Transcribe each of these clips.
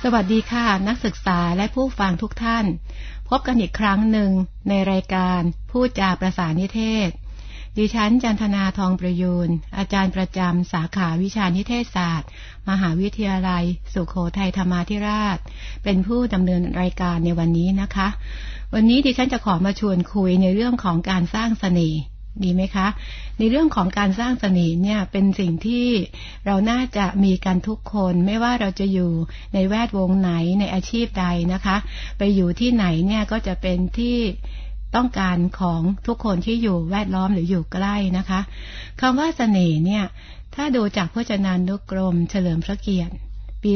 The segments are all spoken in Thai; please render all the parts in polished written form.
สวัสดีค่ะนักศึกษาและผู้ฟังทุกท่านพบกันอีกครั้งหนึ่งในรายการพูดจาประสานนิเทศดิฉันจันทนาทองประยูรอาจารย์ประจำสาขาวิชานิเทศศาสตร์มหาวิทยาลัยสุโขทัยธรรมาธิราชเป็นผู้ดำเนินรายการในวันนี้นะคะวันนี้ดิฉันจะขอมาชวนคุยในเรื่องของการสร้างเสน่ห์ดีไหมคะในเรื่องของการสร้างเสน่ห์เนี่ยเป็นสิ่งที่เราน่าจะมีกันทุกคนไม่ว่าเราจะอยู่ในแวดวงไหนในอาชีพใดนะคะไปอยู่ที่ไหนเนี่ยก็จะเป็นที่ต้องการของทุกคนที่อยู่แวดล้อมหรืออยู่ใกล้นะคะคำว่าเสน่ห์เนี่ยถ้าดูจากพจนานุกรมเฉลิมพระเกียรติปี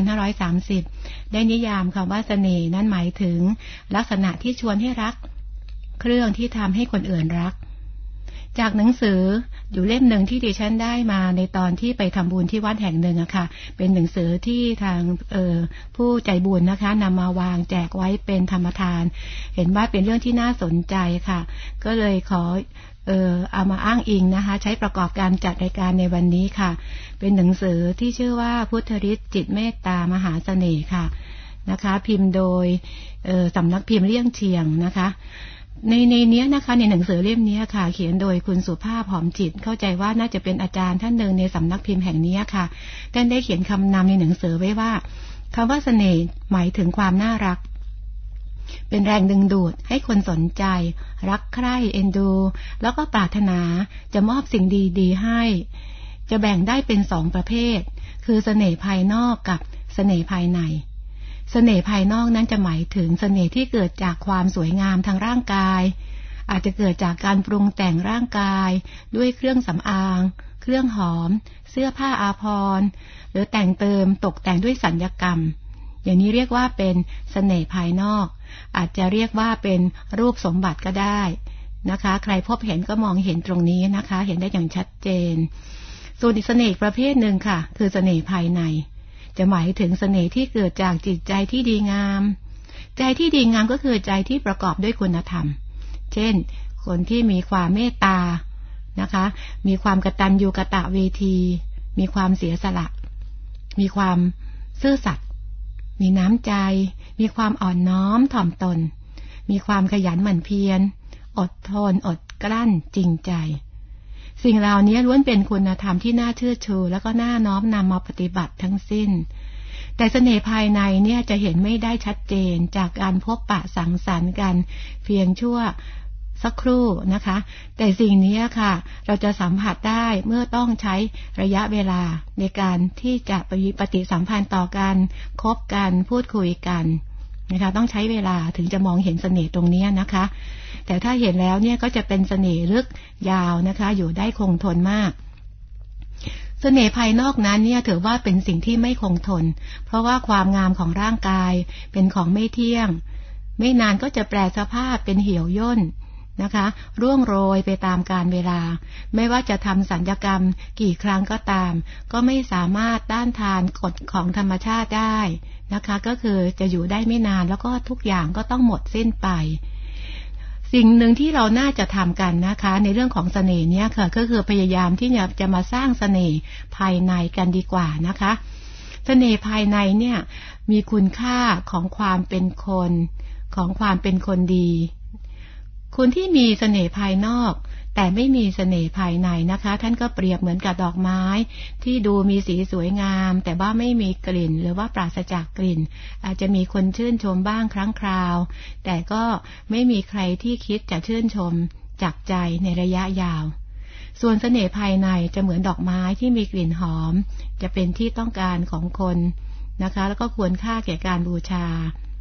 2530 ได้นิยามคำว่าเสน่ห์นั้นหมายถึงลักษณะที่ชวนให้รักเครื่องที่ทำให้คนอื่นรักจากหนังสืออยู่เล่มหนึ่งที่ดิฉันได้มาในตอนที่ไปทำบุญที่วัดแห่งหนึ่งอะค่ะเป็นหนังสือที่ทางผู้ใจบุญนะคะนำมาวางแจกไว้เป็นธรรมทานเห็นว่าเป็นเรื่องที่น่าสนใจค่ะก็เลยขอเอามาอ้างอิงนะคะใช้ประกอบการจัดรายการในวันนี้ค่ะเป็นหนังสือที่ชื่อว่าพุทธฤทธิ์จิตเมตตามหาเสน่ห์ค่ะนะคะพิมพ์โดยสำนักพิมพ์เลี่ยงเชียงนะคะในนี้นะคะในหนังสือเล่มนี้ค่ะเขียนโดยคุณสุภาพหอมจิตเข้าใจว่าน่าจะเป็นอาจารย์ท่านหนึ่งในสำนักพิมพ์แห่งนี้ค่ะท่านได้เขียนคำนำในหนังสือไว้ว่าคำว่าเสน่ห์หมายถึงความน่ารักเป็นแรงดึงดูดให้คนสนใจรักใคร่เอ็นดูแล้วก็ปรารถนาจะมอบสิ่งดีๆให้จะแบ่งได้เป็น2ประเภทคือเสน่ห์ภายนอกกับเสน่ห์ภายในเสน่ห์ภายนอกนั้นจะหมายถึงเสน่ห์ที่เกิดจากความสวยงามทางร่างกายอาจจะเกิดจากการปรุงแต่งร่างกายด้วยเครื่องสำอางเครื่องหอมเสื้อผ้าอาภรณ์หรือแต่งเติมตกแต่งด้วยสัญญกรรมอย่างนี้เรียกว่าเป็นเสน่ห์ภายนอกอาจจะเรียกว่าเป็นรูปสมบัติก็ได้นะคะใครพบเห็นก็มองเห็นตรงนี้นะคะเห็นได้อย่างชัดเจนส่วนอีกเสน่ห์ประเภทหนึ่งค่ะคือเสน่ห์ภายในจะหมายถึงเสน่ห์ที่เกิดจากจิตใจที่ดีงามใจที่ดีงามก็คือใจที่ประกอบด้วยคุณธรรมเช่นคนที่มีความเมตตานะคะมีความกตัญญูกตเวทีมีความเสียสละมีความซื่อสัตย์มีน้ำใจมีความอ่อนน้อมถ่อมตนมีความขยันหมั่นเพียรอดทนอดกลั้นจริงใจสิ่งเหล่านี้ล้วนเป็นคุณธรรมที่น่าเชื่อชูและก็น่าน้อมนำมาปฏิบัติทั้งสิ้นแต่เสน่ห์ภายในเนี่ยจะเห็นไม่ได้ชัดเจนจากการพบปะสังสรรค์กันเพียงชั่วสักครู่นะคะแต่สิ่งนี้ค่ะเราจะสัมผัสได้เมื่อต้องใช้ระยะเวลาในการที่จะปฏิสัมพันธ์ต่อกันคบกันพูดคุยกันนะคะต้องใช้เวลาถึงจะมองเห็นเสน่ห์ตรงนี้นะคะแต่ถ้าเห็นแล้วเนี่ยก็จะเป็นเสน่ห์ลึกยาวนะคะอยู่ได้คงทนมากเสน่ห์ภายนอกนั้นเนี่ยถือว่าเป็นสิ่งที่ไม่คงทนเพราะว่าความงามของร่างกายเป็นของไม่เที่ยงไม่นานก็จะแปรสภาพเป็นเหี่ยวย่นนะคะร่วงโรยไปตามกาลเวลาไม่ว่าจะทำศัลยกรรมกี่ครั้งก็ตามก็ไม่สามารถต้านทานกฎของธรรมชาติได้นะคะก็คือจะอยู่ได้ไม่นานแล้วก็ทุกอย่างก็ต้องหมดสิ้นไปสิ่งหนึ่งที่เราน่าจะทำกันนะคะในเรื่องของเสน่ห์เนี่ยค่ะก็คือพยายามที่จะมาสร้างเสน่ห์ภายในกันดีกว่านะคะเสน่ห์ภายในเนี่ยมีคุณค่าของความเป็นคนของความเป็นคนดีคนที่มีเสน่ห์ภายนอกแต่ไม่มีเสน่ห์ภายในนะคะท่านก็เปรียบเหมือนกับดอกไม้ที่ดูมีสีสวยงามแต่ว่าไม่มีกลิ่นหรือว่าปราศจากกลิ่นอาจจะมีคนชื่นชมบ้างครั้งคราวแต่ก็ไม่มีใครที่คิดจะชื่นชมจากใจในระยะยาวส่วนเสน่ห์ภายในจะเหมือนดอกไม้ที่มีกลิ่นหอมจะเป็นที่ต้องการของคนนะคะแล้วก็ควรค่าแก่การบูชา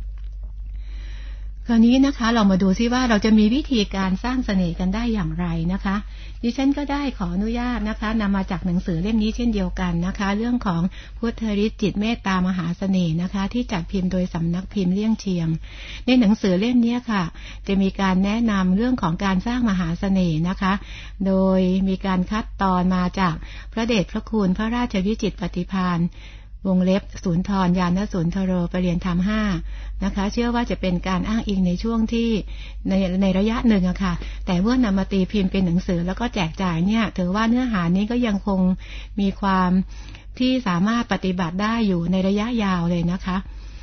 คราวนี้นะคะเรามาดูซิว่าเราจะมีวิธีการสร้างเสน่ห์กันได้อย่างไรนะคะดิฉันก็ได้ขออนุญาตนะคะนำมาจากหนังสือเล่มนี้เช่นเดียวกันนะคะเรื่องของพุทธฤทธิ์จิตเมตตามหาเสน่ห์นะคะที่จัดพิมพ์โดยสำนักพิมพ์เลี่ยงเชียงในหนังสือเล่มนี้ค่ะจะมีการแนะนำเรื่องของการสร้างมหาเสน่ห์นะคะโดยมีการคัดตอนมาจากพระเดชพระคุณพระราชวิจิตรปฏิภาณวงเล็บสุนทรญาณสุนทโรประเรียนธรรม5นะคะเชื่อว่าจะเป็นการอ้างอิงในช่วงที่ในระยะหนึ่งอะค่ะแต่เมื่อนำมาตีพิมพ์เป็นหนังสือแล้วก็แจกจ่ายเนี่ยถือว่าเนื้อหานี้ก็ยังคงมีความที่สามารถปฏิบัติได้อยู่ในระยะยาวเลยนะคะ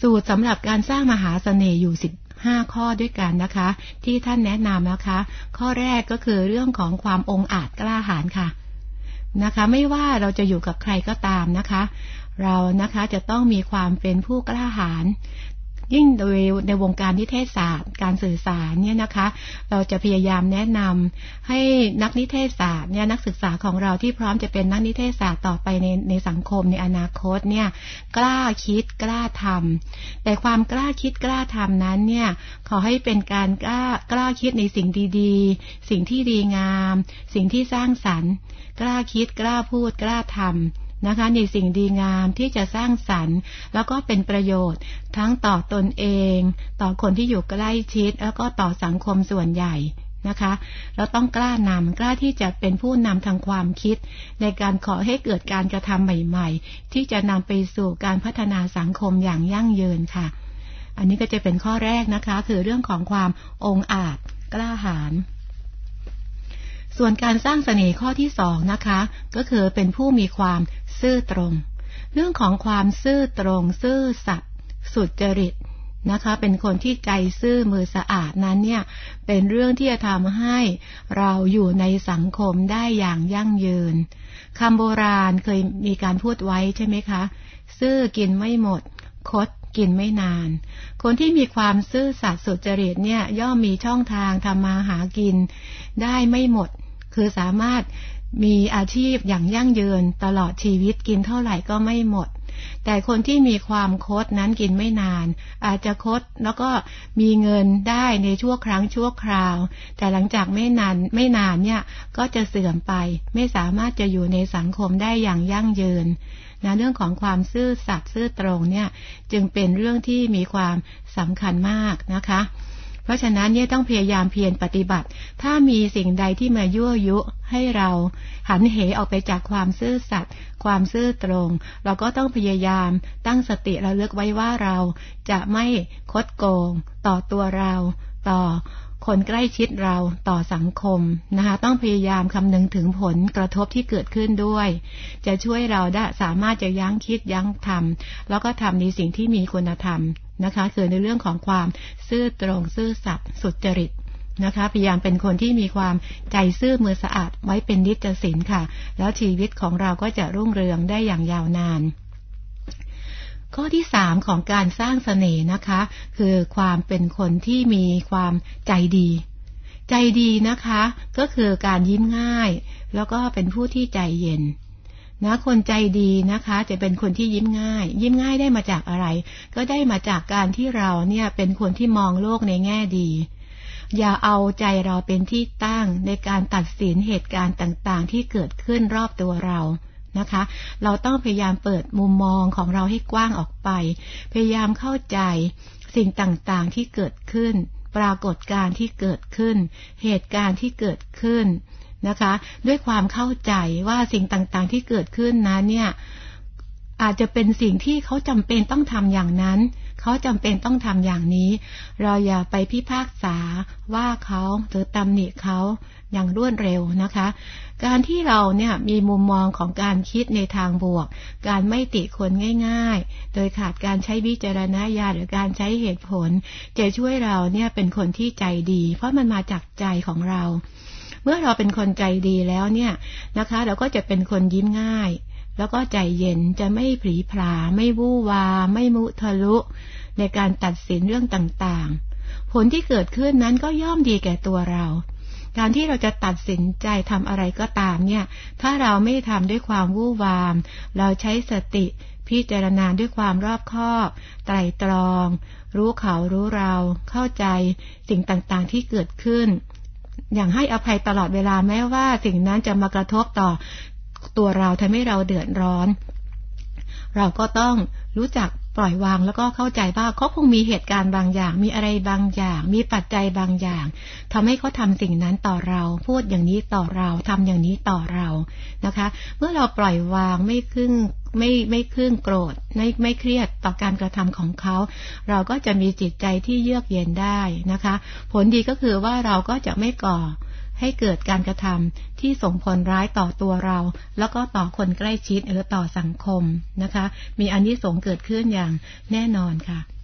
สูตรสำหรับการสร้างมหาเสน่ห์อยู่15ข้อด้วยกันนะคะที่ท่านแนะนำนะคะข้อแรกก็คือเรื่องของความองอาจกล้าหาญค่ะนะคะไม่ว่าเราจะอยู่กับใครก็ตามนะคะเรานะคะจะต้องมีความเป็นผู้กล้าหาญยิ่งโดยในวงการนิเทศศาสตร์การสื่อสารเนี่ยนะคะเราจะพยายามแนะนำให้นักนิเทศศาสตร์เนี่ยนักศึกษาของเราที่พร้อมจะเป็นนักนิเทศศาสตร์ต่อไปในสังคมในอนาคตเนี่ยกล้าคิดกล้าทำแต่ความกล้าคิดกล้าทำนั้นเนี่ยขอให้เป็นการกล้าคิดในสิ่งดีๆสิ่งที่ดีงามสิ่งที่สร้างสรรค์กล้าคิดกล้าพูดกล้าทำนะคะในสิ่งดีงามที่จะสร้างสรรค์แล้วก็เป็นประโยชน์ทั้งต่อตนเองต่อคนที่อยู่ใกล้ชิดแล้วก็ต่อสังคมส่วนใหญ่นะคะเราต้องกล้าที่จะเป็นผู้นำทางความคิดในการขอให้เกิดการกระทำใหม่ๆที่จะนำไปสู่การพัฒนาสังคมอย่างยั่งยืนค่ะอันนี้ก็จะเป็นข้อแรกนะคะคือเรื่องของความองอาจกล้าหาญส่วนการสร้างเสน่ห์ข้อที่2นะคะก็คือเป็นผู้มีความซื่อตรงเรื่องของความซื่อตรงซื่อสัตย์สุจริตนะคะเป็นคนที่ใจซื่อมือสะอาดนั้นเนี่ยเป็นเรื่องที่จะทำให้เราอยู่ในสังคมได้อย่างยั่งยืนคำโบราณเคยมีการพูดไว้ใช่ไหมคะซื่อกินไม่หมดคดกินไม่นานคนที่มีความซื่อสัตย์สุจริตเนี่ยย่อมมีช่องทางทำมาหากินได้ไม่หมดคือสามารถมีอาชีพอย่างยั่งยืนตลอดชีวิตกินเท่าไหร่ก็ไม่หมดแต่คนที่มีความคดนั้นกินไม่นานอาจจะคดแล้วก็มีเงินได้ในชั่วครั้งชั่วคราวแต่หลังจากไม่นานเนี่ยก็จะเสื่อมไปไม่สามารถจะอยู่ในสังคมได้อย่างยั่งยืนนะเรื่องของความซื่อสัตย์ซื่อตรงเนี่ยจึงเป็นเรื่องที่มีความสำคัญมากนะคะเพราะฉะนั้นเนี่ยต้องพยายามเพียรปฏิบัติถ้ามีสิ่งใดที่มายั่วยุให้เราหันเหออกไปจากความซื่อสัตย์ความซื่อตรงเราก็ต้องพยายามตั้งสติระลึกไว้ว่าเราจะไม่คดโกงต่อตัวเราต่อคนใกล้ชิดเราต่อสังคมนะคะต้องพยายามคำนึงถึงผลกระทบที่เกิดขึ้นด้วยจะช่วยเราได้สามารถจะยั้งคิดยั้งทำแล้วก็ทำในสิ่งที่มีคุณธรรมนะคะคือในเรื่องของความซื่อตรงซื่อสัตย์สุจริตนะคะพยายามเป็นคนที่มีความใจซื่อมือสะอาดไว้เป็นนิจศิลค่ะแล้วชีวิตของเราก็จะรุ่งเรืองได้อย่างยาวนานข้อที่3ของการสร้างเสน่ห์นะคะคือความเป็นคนที่มีความใจดีนะคะก็คือการยิ้มง่ายแล้วก็เป็นผู้ที่ใจเย็นนะคนใจดีนะคะจะเป็นคนที่ยิ้มง่ายได้มาจากอะไรก็ได้มาจากการที่เราเนี่ยเป็นคนที่มองโลกในแง่ดีอย่าเอาใจเราเป็นที่ตั้งในการตัดสินเหตุการณ์ต่างๆที่เกิดขึ้นรอบตัวเรานะคะเราต้องพยายามเปิดมุมมองของเราให้กว้างออกไปพยายามเข้าใจสิ่งต่างๆที่เกิดขึ้นปรากฏการณ์ที่เกิดขึ้นเหตุการณ์ที่เกิดขึ้นนะคะด้วยความเข้าใจว่าสิ่งต่างๆที่เกิดขึ้นนั้นเนี่ยอาจจะเป็นสิ่งที่เขาจำเป็นต้องทำอย่างนั้นเขาจำเป็นต้องทำอย่างนี้เราอย่าไปพิพากษาว่าเขาหรือตำหนิเขาอย่างรวดเร็วนะคะการที่เราเนี่ยมีมุมมองของการคิดในทางบวกการไม่ติคนง่ายๆโดยขาดการใช้วิจารณญาณหรือการใช้เหตุผลจะช่วยเราเนี่ยเป็นคนที่ใจดีเพราะมันมาจากใจของเราเมื่อเราเป็นคนใจดีแล้วเนี่ยนะคะเราก็จะเป็นคนยิ้มง่ายแล้วก็ใจเย็นจะไม่ผลีผลาไม่วู่วาไม่มุทะลุในการตัดสินเรื่องต่างๆผลที่เกิดขึ้นนั้นก็ย่อมดีแก่ตัวเราการที่เราจะตัดสินใจทำอะไรก็ตามเนี่ยถ้าเราไม่ทำด้วยความวู่วามเราใช้สติพิจารณาด้วยความรอบคอบไตร่ตรองรู้เขารู้เราเข้าใจสิ่งต่างๆที่เกิดขึ้นอย่างให้อภัยตลอดเวลาแม้ว่าสิ่งนั้นจะมากระทบต่อตัวเราทำให้เราเดือดร้อนเราก็ต้องรู้จักปล่อยวางแล้วก็เข้าใจว่าเขาคงมีเหตุการณ์บางอย่างมีอะไรบางอย่างมีปัจจัยบางอย่างทำให้เขาทำสิ่งนั้นต่อเราพูดอย่างนี้ต่อเราทำอย่างนี้ต่อเรานะคะเมื่อเราปล่อยวางไม่ครึ่งโกรธไม่เครียดต่อการกระทำของเขาเราก็จะมีจิตใจที่เยือกเย็นได้นะคะผลดีก็คือว่าเราก็จะไม่ก่อให้เกิดการกระทำที่ส่งผลร้ายต่อตัวเราแล้วก็ต่อคนใกล้ชิดหรือต่อสังคมนะคะมีอานิสงส์เกิดขึ้นอย่างแน่นอนค่ะ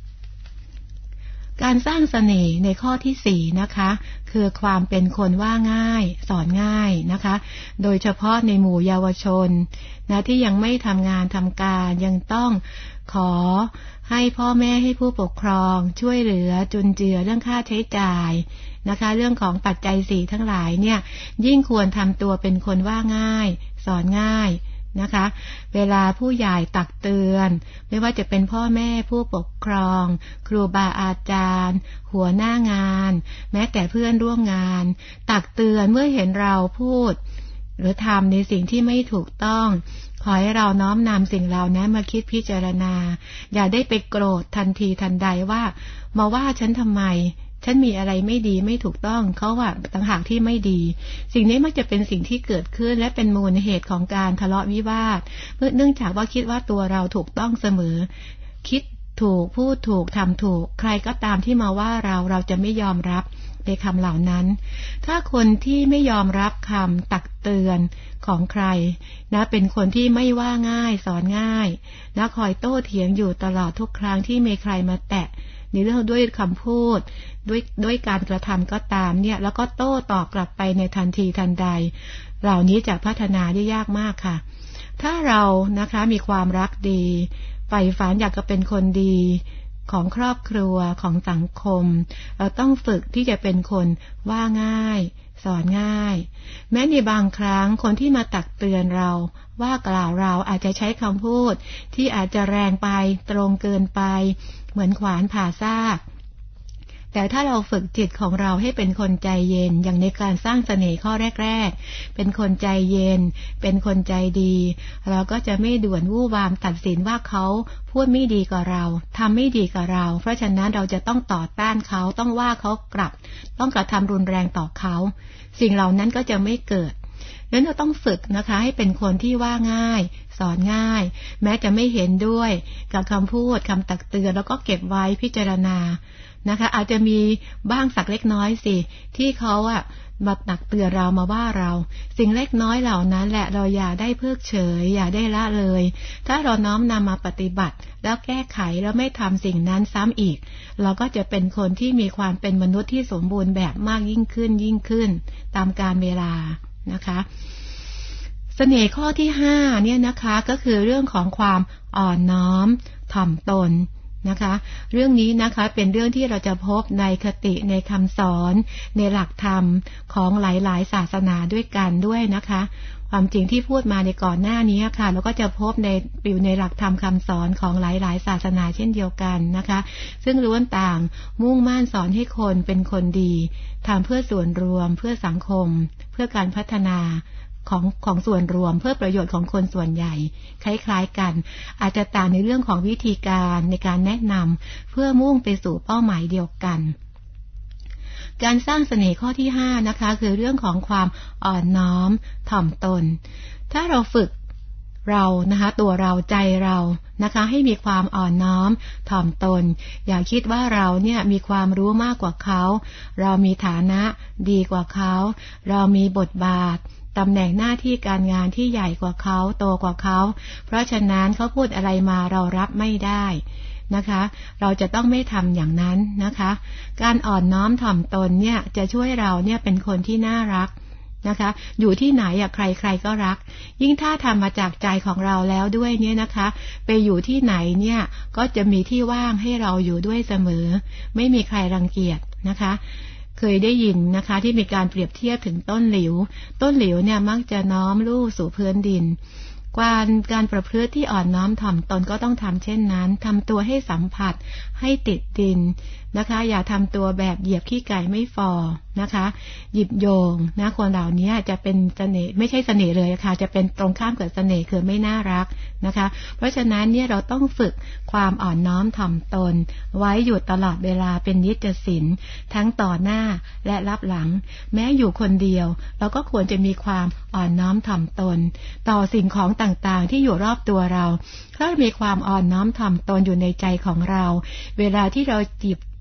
การสร้างเสน่ห์ในข้อที่4นะคะคือความเป็นคนว่าง่ายสอนง่ายนะคะโดยเฉพาะในหมู่เยาวชนนะที่ยังไม่ทำงานทำการยังต้องขอให้พ่อแม่ให้ผู้ปกครองช่วยเหลือจุนเจือเรื่องค่าใช้จ่ายนะคะเรื่องของปัจจัย4ทั้งหลายเนี่ยยิ่งควรทำตัวเป็นคนว่าง่ายสอนง่ายนะคะเวลาผู้ใหญ่ตักเตือนไม่ว่าจะเป็นพ่อแม่ผู้ปกครองครูบาอาจารย์หัวหน้างานแม้แต่เพื่อนร่วมงานตักเตือนเมื่อเห็นเราพูดหรือทำในสิ่งที่ไม่ถูกต้องขอให้เราน้อมนำสิ่งเหล่านั้นมาคิดพิจารณาอย่าได้ไปโกรธทันทีทันใดว่ามาว่าฉันทำไมฉันมีอะไรไม่ดีไม่ถูกต้องเขาว่าต่างหากที่ไม่ดีสิ่งนี้มักจะเป็นสิ่งที่เกิดขึ้นและเป็นมูลเหตุของการทะเลาะวิวาทเนื่องจากว่าคิดว่าตัวเราถูกต้องเสมอคิดถูกพูดถูกทำถูกใครก็ตามที่มาว่าเราจะไม่ยอมรับในคำเหล่านั้นถ้าคนที่ไม่ยอมรับคำตักเตือนของใครนะเป็นคนที่ไม่ว่าง่ายสอนง่ายนะคอยโต้เถียงอยู่ตลอดทุกครั้งที่มีใครมาแตะในเรื่องด้วยคำพูดด้วยการกระทำก็ตามเนี่ยแล้วก็โต้ตอบกลับไปในทันทีทันใดเหล่านี้จะพัฒนาได้ยากมากค่ะถ้าเรานะคะมีความรักดีใฝ่ฝันอยากจะเป็นคนดีของครอบครัวของสังคมเราต้องฝึกที่จะเป็นคนว่าง่ายสอนง่ายแม้ในบางครั้งคนที่มาตักเตือนเราว่ากล่าวเราอาจจะใช้คำพูดที่อาจจะแรงไปตรงเกินไปเหมือนขวานผ่าซากแต่ถ้าเราฝึกจิตของเราให้เป็นคนใจเย็นอย่างในการสร้างเสน่ห์ข้อแรกๆเป็นคนใจเย็นเป็นคนใจดีเราก็จะไม่ด่วนวู่วามตัดสินว่าเขาพูดไม่ดีกับเราทำไม่ดีกับเราเพราะฉะนั้นเราจะต้องต่อต้านเขาต้องว่าเขากลับต้องกระทำรุนแรงต่อเขาสิ่งเหล่านั้นก็จะไม่เกิดนั้นเราต้องฝึกนะคะให้เป็นคนที่ว่าง่ายสอนง่ายแม้จะไม่เห็นด้วยกับคำพูดคำตักเตือนแล้วก็เก็บไว้พิจารณานะคะอาจจะมีบ้างสักเล็กน้อยสิที่เขามาตักเตือนเรามาว่าเราสิ่งเล็กน้อยเหล่านั้นแหละเราอย่าได้เพิกเฉยอย่าได้ละเลยถ้าเราน้อมนำมาปฏิบัติแล้วแก้ไขแล้วไม่ทำสิ่งนั้นซ้ำอีกเราก็จะเป็นคนที่มีความเป็นมนุษย์ที่สมบูรณ์แบบมากยิ่งขึ้นตามกาลเวลานะคะเสน่ห์ข้อที่5เนี่ยนะคะก็คือเรื่องของความอ่อนน้อมถ่อมตนนะคะเรื่องนี้นะคะเป็นเรื่องที่เราจะพบในคติในคำสอนในหลักธรรมของหลายๆศาสนาด้วยกันด้วยนะคะความจริงที่พูดมาในก่อนหน้านี้ค่ะเราก็จะพบอยู่ในหลักธรรมคำสอนของหลายๆศาสนาเช่นเดียวกันนะคะซึ่งล้วนต่างมุ่งมั่นสอนให้คนเป็นคนดีทำเพื่อส่วนรวมเพื่อสังคมเพื่อการพัฒนาของส่วนรวมเพื่อประโยชน์ของคนส่วนใหญ่คล้ายๆกันอาจจะต่างในเรื่องของวิธีการในการแนะนำเพื่อมุ่งไปสู่เป้าหมายเดียวกันการสร้างเสน่ห์ข้อที่5นะคะคือเรื่องของความอ่อนน้อมถ่อมตนถ้าเราฝึกเรานะคะตัวเราใจเรานะคะให้มีความอ่อนน้อมถ่อมตนอย่าคิดว่าเราเนี่ยมีความรู้มากกว่าเขาเรามีฐานะดีกว่าเขาเรามีบทบาทตำแหน่งหน้าที่การงานที่ใหญ่กว่าเขาโตกว่าเขาเพราะฉะนั้นเขาพูดอะไรมาเรารับไม่ได้นะคะเราจะต้องไม่ทำอย่างนั้นนะคะการอ่อนน้อมถ่อมตนเนี่ยจะช่วยเราเนี่ยเป็นคนที่น่ารักนะคะอยู่ที่ไหนใครๆก็รักยิ่งถ้าทำมาจากใจของเราแล้วด้วยเนี่ยนะคะไปอยู่ที่ไหนเนี่ยก็จะมีที่ว่างให้เราอยู่ด้วยเสมอไม่มีใครรังเกียจนะคะเคยได้ยินนะคะที่มีการเปรียบเทียบถึงต้นหลิวเนี่ยมักจะน้อมลู่สู่พื้นดินการประพฤติที่อ่อนน้อมถ่อมตนก็ต้องทำเช่นนั้นทำตัวให้สัมผัสให้ติดดินนะคะอย่าทำตัวแบบเหยียบขี้ไก่ไม่ฟอนะคะหยิบโยงนะคนเหล่านี้จะเป็นเสน่ห์ไม่ใช่เสน่ห์เลยค่ะจะเป็นตรงข้ามกับเสน่ห์คือไม่น่ารักนะคะเพราะฉะนั้นเนี่ยเราต้องฝึกความอ่อนน้อมถ่อมตนไว้อยู่ตลอดเวลาเป็นนิจศิลทั้งต่อหน้าและรับหลังแม้อยู่คนเดียวเราก็ควรจะมีความอ่อนน้อมถ่อมตนต่อสิ่งของต่างๆที่อยู่รอบตัวเราถ้ามีความอ่อนน้อมถ่อมตนอยู่ในใจของเราเวลาที่เรา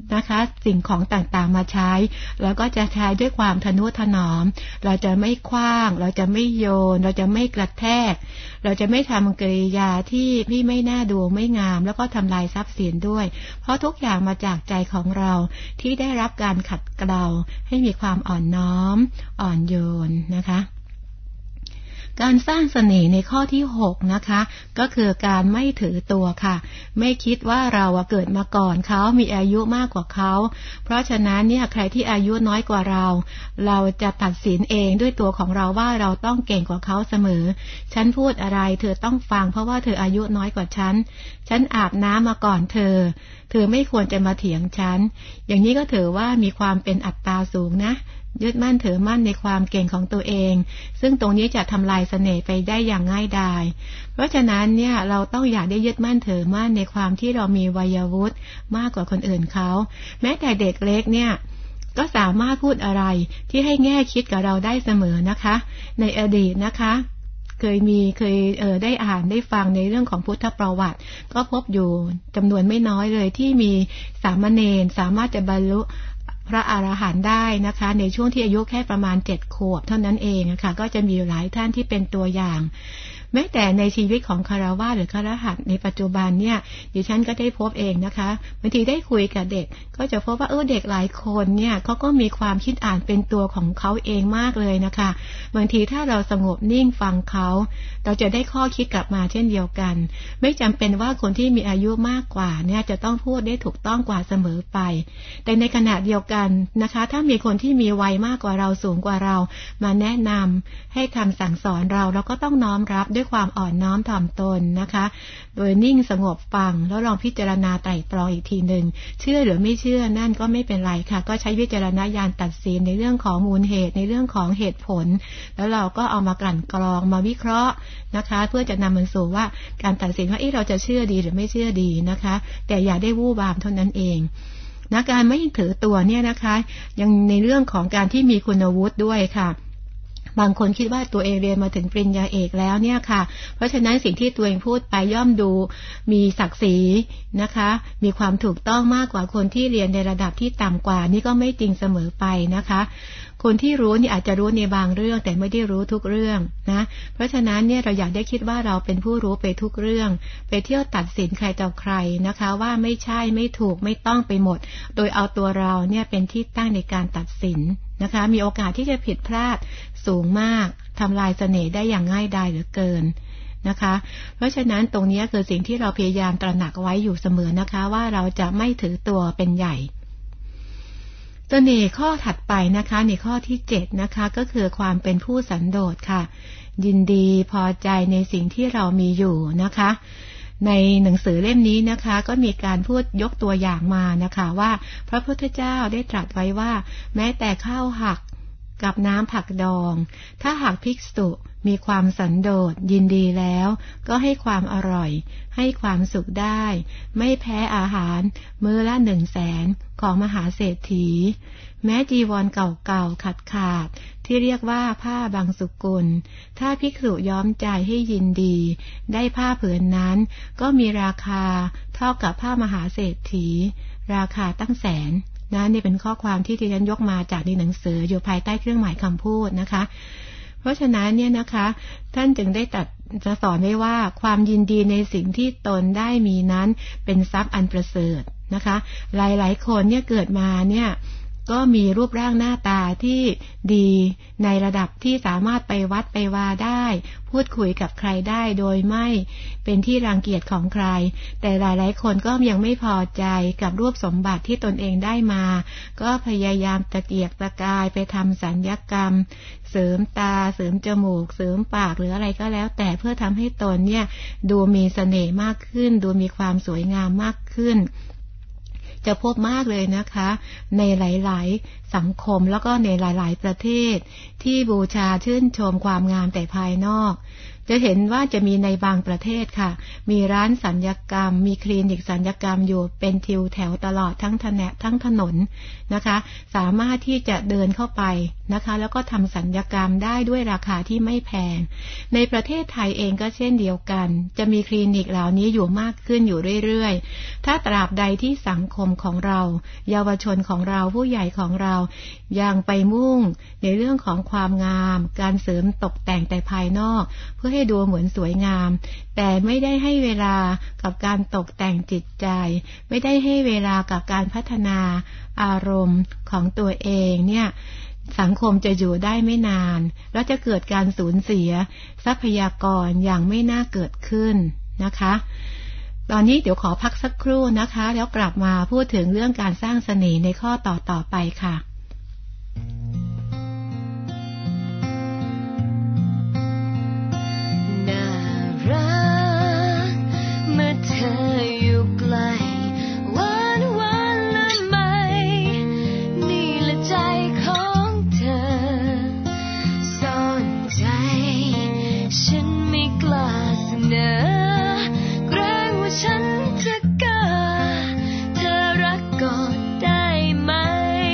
นะคะสิ่งของต่างๆมาใช้แล้วก็จะใช้ด้วยความทนุถนอมเราจะไม่ขว้างเราจะไม่โยนเราจะไม่กระแทกเราจะไม่ทำกริยาที่ไม่น่าดูไม่งามแล้วก็ทำลายทรัพย์สินด้วยเพราะทุกอย่างมาจากใจของเราที่ได้รับการขัดเกลาให้มีความอ่อนน้อมอ่อนโยนนะคะการสร้างเสน่ห์ในข้อที่6นะคะก็คือการไม่ถือตัวค่ะไม่คิดว่าเราเกิดมาก่อนเขามีอายุมากกว่าเขาเพราะฉะนั้นเนี่ยใครที่อายุน้อยกว่าเราจะตัดสินเองด้วยตัวของเราว่าเราต้องเก่งกว่าเขาเสมอฉันพูดอะไรเธอต้องฟังเพราะว่าเธออายุน้อยกว่าฉันอาบน้ำมาก่อนเธอไม่ควรจะมาเถียงฉันอย่างนี้ก็ถือว่ามีความเป็นอัตตาสูงนะยึดมั่นถือมั่นในความเก่งของตัวเองซึ่งตรงนี้จะทำลายเสน่ห์ไปได้อย่างง่ายดายเพราะฉะนั้นเนี่ยเราต้องอยากได้ยึดมั่นถือมั่นในความที่เรามีวัยวุฒิมากกว่าคนอื่นเขาแม้แต่เด็กเล็กเนี่ยก็สามารถพูดอะไรที่ให้แง่คิดกับเราได้เสมอนะคะในอดีตนะคะเคยได้อ่านได้ฟังในเรื่องของพุทธประวัติก็พบอยู่จำนวนไม่น้อยเลยที่มีสามเณรสามารถจะบรรลุพระอรหันต์ได้นะคะในช่วงที่อายุแค่ประมาณ7 ขวบเท่านั้นเองนะคะก็จะมีหลายท่านที่เป็นตัวอย่างแม้แต่ในชีวิตของคฤหัสถ์หรือคฤหัสถ์ในปัจจุบันเนี่ยดิฉันก็ได้พบเองนะคะบางทีได้คุยกับเด็กก็จะพบว่าเด็กหลายคนเนี่ยเขาก็มีความคิดอ่านเป็นตัวของเขาเองมากเลยนะคะบางทีถ้าเราสงบนิ่งฟังเขาเราจะได้ข้อคิดกลับมาเช่นเดียวกันไม่จำเป็นว่าคนที่มีอายุมากกว่าเนี่ยจะต้องพูดได้ถูกต้องกว่าเสมอไปแต่ในขณะเดียวกันนะคะถ้ามีคนที่มีวัยมากกว่าเราสูงกว่าเรามาแนะนำให้คำสั่งสอนเราก็ต้องน้อมรับด้วยความอ่อนน้อมถ่อมตนนะคะโดยนิ่งสงบฟังแล้วลองพิจารณาไตร่ตรองอีกทีนึงเชื่อหรือไม่เชื่อนั่นก็ไม่เป็นไรค่ะก็ใช้วิจารณญาณตัดสินในเรื่องของมูลเหตุในเรื่องของเหตุผลแล้วเราก็เอามากลั่นกรองมาวิเคราะห์นะคะเพื่อจะนำมันสู่ว่าการตัดสินว่าเราจะเชื่อดีหรือไม่เชื่อดีนะคะแต่อย่าได้วู่วามเท่านั้นเองนะการไม่ถือตัวเนี่ยนะคะยังในเรื่องของการที่มีคุณวุฒิด้วยค่ะบางคนคิดว่าตัวเองเรียนมาถึงปริญญาเอกแล้วเนี่ยค่ะเพราะฉะนั้นสิ่งที่ตัวเองพูดไปย่อมดูมีศักดิ์ศรีนะคะมีความถูกต้องมากกว่าคนที่เรียนในระดับที่ต่ำกว่านี่ก็ไม่จริงเสมอไปนะคะคนที่รู้นี่อาจจะรู้ในบางเรื่องแต่ไม่ได้รู้ทุกเรื่องนะเพราะฉะนั้นเนี่ยเราอยากได้คิดว่าเราเป็นผู้รู้ไปทุกเรื่องไปเที่ยวตัดสินใครต่อใครนะคะว่าไม่ใช่ไม่ถูกไม่ต้องไปหมดโดยเอาตัวเราเนี่ยเป็นที่ตั้งในการตัดสินนะคะมีโอกาสที่จะผิดพลาดสูงมากทำลายเสน่ห์ได้อย่างง่ายดายเหลือเกินนะคะเพราะฉะนั้นตรงนี้คือสิ่งที่เราพยายามตระหนักไว้อยู่เสมอนะคะว่าเราจะไม่ถือตัวเป็นใหญ่เสน่ห์ข้อถัดไปนะคะในข้อที่7นะคะก็คือความเป็นผู้สันโดษค่ะยินดีพอใจในสิ่งที่เรามีอยู่นะคะในหนังสือเล่มนี้นะคะก็มีการพูดยกตัวอย่างมานะคะว่าพระพุทธเจ้าได้ตรัสไว้ว่าแม้แต่ข้าวหักกับน้ำผักดองถ้าหากภิกษุมีความสันโดษยินดีแล้วก็ให้ความอร่อยให้ความสุขได้ไม่แพ้อาหารมื้อละ100,000ของมหาเศรษฐีแม้จีวรเก่าๆขาดที่เรียกว่าผ้าบางสุกุลถ้าภิกษุย้อมใจให้ยินดีได้ผ้าผืนนั้นก็มีราคาเท่ากับผ้ามหาเศรษฐีราคาตั้ง100,000นี่เป็นข้อความที่ดิฉันยกมาจากในหนังสืออยู่ภายใต้เครื่องหมายคำพูดนะคะเพราะฉะนั้นเนี่ยนะคะท่านจึงได้จะสอนไว้ว่าความยินดีในสิ่งที่ตนได้มีนั้นเป็นทรัพย์อันประเสริฐนะคะหลายๆคนเนี่ยเกิดมาเนี่ยก็มีรูปร่างหน้าตาที่ดีในระดับที่สามารถไปวัดไปวาได้พูดคุยกับใครได้โดยไม่เป็นที่รังเกียจของใครแต่หลายๆคนก็ยังไม่พอใจกับรูปสมบัติที่ตนเองได้มาก็พยายามตะเกียกตะกายไปทำศัลยกรรมเสริมตาเสริมจมูกเสริมปากหรืออะไรก็แล้วแต่เพื่อทำให้ตนเนี่ยดูมีเสน่ห์มากขึ้นดูมีความสวยงามมากขึ้นจะพบมากเลยนะคะในหลายๆสังคมแล้วก็ในหลายๆประเทศที่บูชาชื่นชมความงามแต่ภายนอกจจะเห็นว่าจะมีในบางประเทศค่ะมีร้านศัลยกรรมมีคลินิกศัลยกรรมอยู่เป็นทิวแถวตลอดทั้งถนนนะคะสามารถที่จะเดินเข้าไปนะคะแล้วก็ทำศัลยกรรมได้ด้วยราคาที่ไม่แพงในประเทศไทยเองก็เช่นเดียวกันจะมีคลินิกเหล่านี้อยู่มากขึ้นอยู่เรื่อยๆถ้าตราบใดที่สังคมของเราเยาวชนของเราผู้ใหญ่ของเรายังไปมุ่งในเรื่องของความงามการเสริมตกแต่งแต่ภายนอกเพื่อให้ดูเหมือนสวยงามแต่ไม่ได้ให้เวลากับการตกแต่งจิตใจไม่ได้ให้เวลากับการพัฒนาอารมณ์ของตัวเองเนี่ยสังคมจะอยู่ได้ไม่นานแล้วจะเกิดการสูญเสียทรัพยากรอย่างไม่น่าเกิดขึ้นนะคะตอนนี้เดี๋ยวขอพักสักครู่นะคะแล้วกลับมาพูดถึงเรื่องการสร้างเสน่ห์ในข้อต่อไปค่ะน่ารักเมื่อเธออยู่ใกล้หวานละไหมนี่แหละใจของเธอซ่อนใจฉันไม่กล้าเสนอเกรงว่าฉันจะกล้าเธอรักก่อนได้ไหม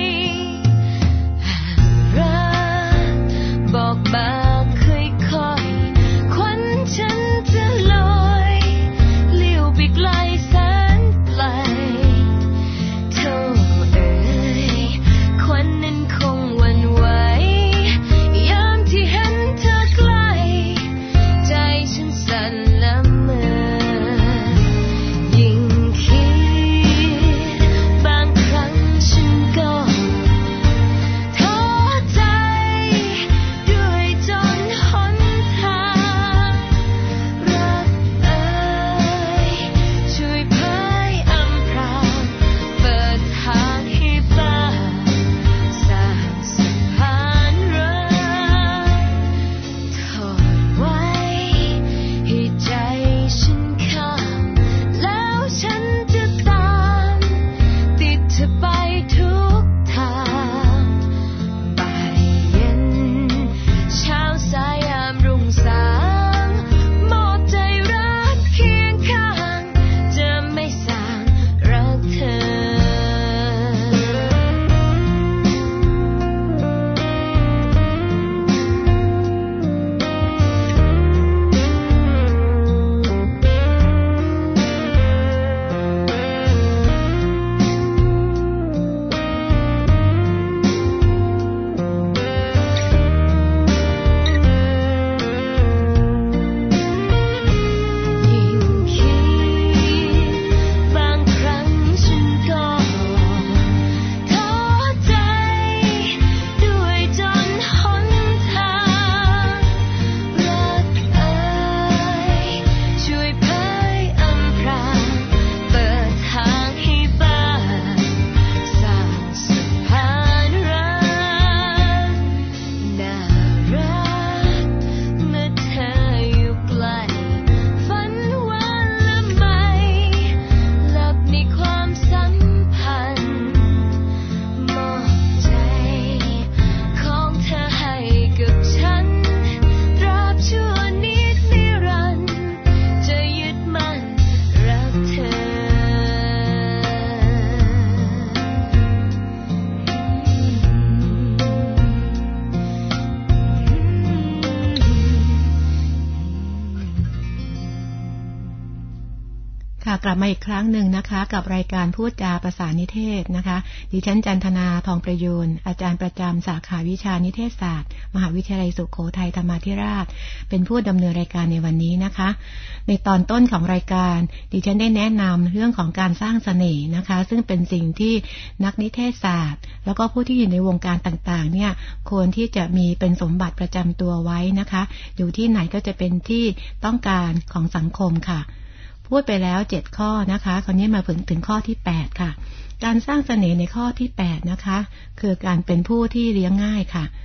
รักบอกมาค่อยๆควันฉันจะลอยเลี้ยวไปไกลแสนไกลโธ่เอ๋ยควันนั้นคงหวั่นไหวยามที่เห็นเธอใกล้ใจฉันสั่นละเมอยิ่งคิดบางครั้งฉันก็ท้อใจด้วยจนหนทางรักเอ่ยช่วยเผยอำพรางเปิดทางให้บ้างสร้างสะพานรักทอดไว้ให้ใจฉันข้ามแล้วฉันจะตามติดเธอไปทุกทางบ่ายเย็นเช้าสายยามรุ่งสางมอบใจรักเคียงข้างจะไม่สางรักเธอยิ่งคิดบางครั้งฉันก็ท้อใจด้วยจนหนทางรักเอ่ยช่วยเผยอำพรางเปิดทางให้บ้างสร้างสะพานรักน่ารักเมื่อเธออยู่ใกล้ฝันหวานละไหมหลับในความสัมพันธ์มอบใจของเธอให้กับฉันตราบชั่วนิรันดร์จะยึดมั่นรักเธอค่ะกลับมาอีกครั้งหนึ่งนะคะกับรายการพูดจาประสานนิเทศนะคะดิฉันจันทนาทองประยูรอาจารย์ประจำสาขาวิชานิเทศศาสตร์มหาวิทยาลัยสุโขทัยธรรมาธิราชเป็นผู้ดำเนินรายการในวันนี้นะคะในตอนต้นของรายการดิฉันได้แนะนำเรื่องของการสร้างเสน่ห์นะคะซึ่งเป็นสิ่งที่นักนิเทศศาสตร์แล้วก็ผู้ที่อยู่ในวงการต่างๆเนี่ยควรที่จะมีเป็นสมบัติประจำตัวไว้นะคะอยู่ที่ไหนก็จะเป็นที่ต้องการของสังคมค่ะพูดไปแล้ว7ข้อนะคะคราวนี้มาถึงข้อที่8ค่ะการสร้างเสน่ห์ในข้อที่8นะคะคือการเป็นผู้ที่เลี้ยงง่ายค่ะ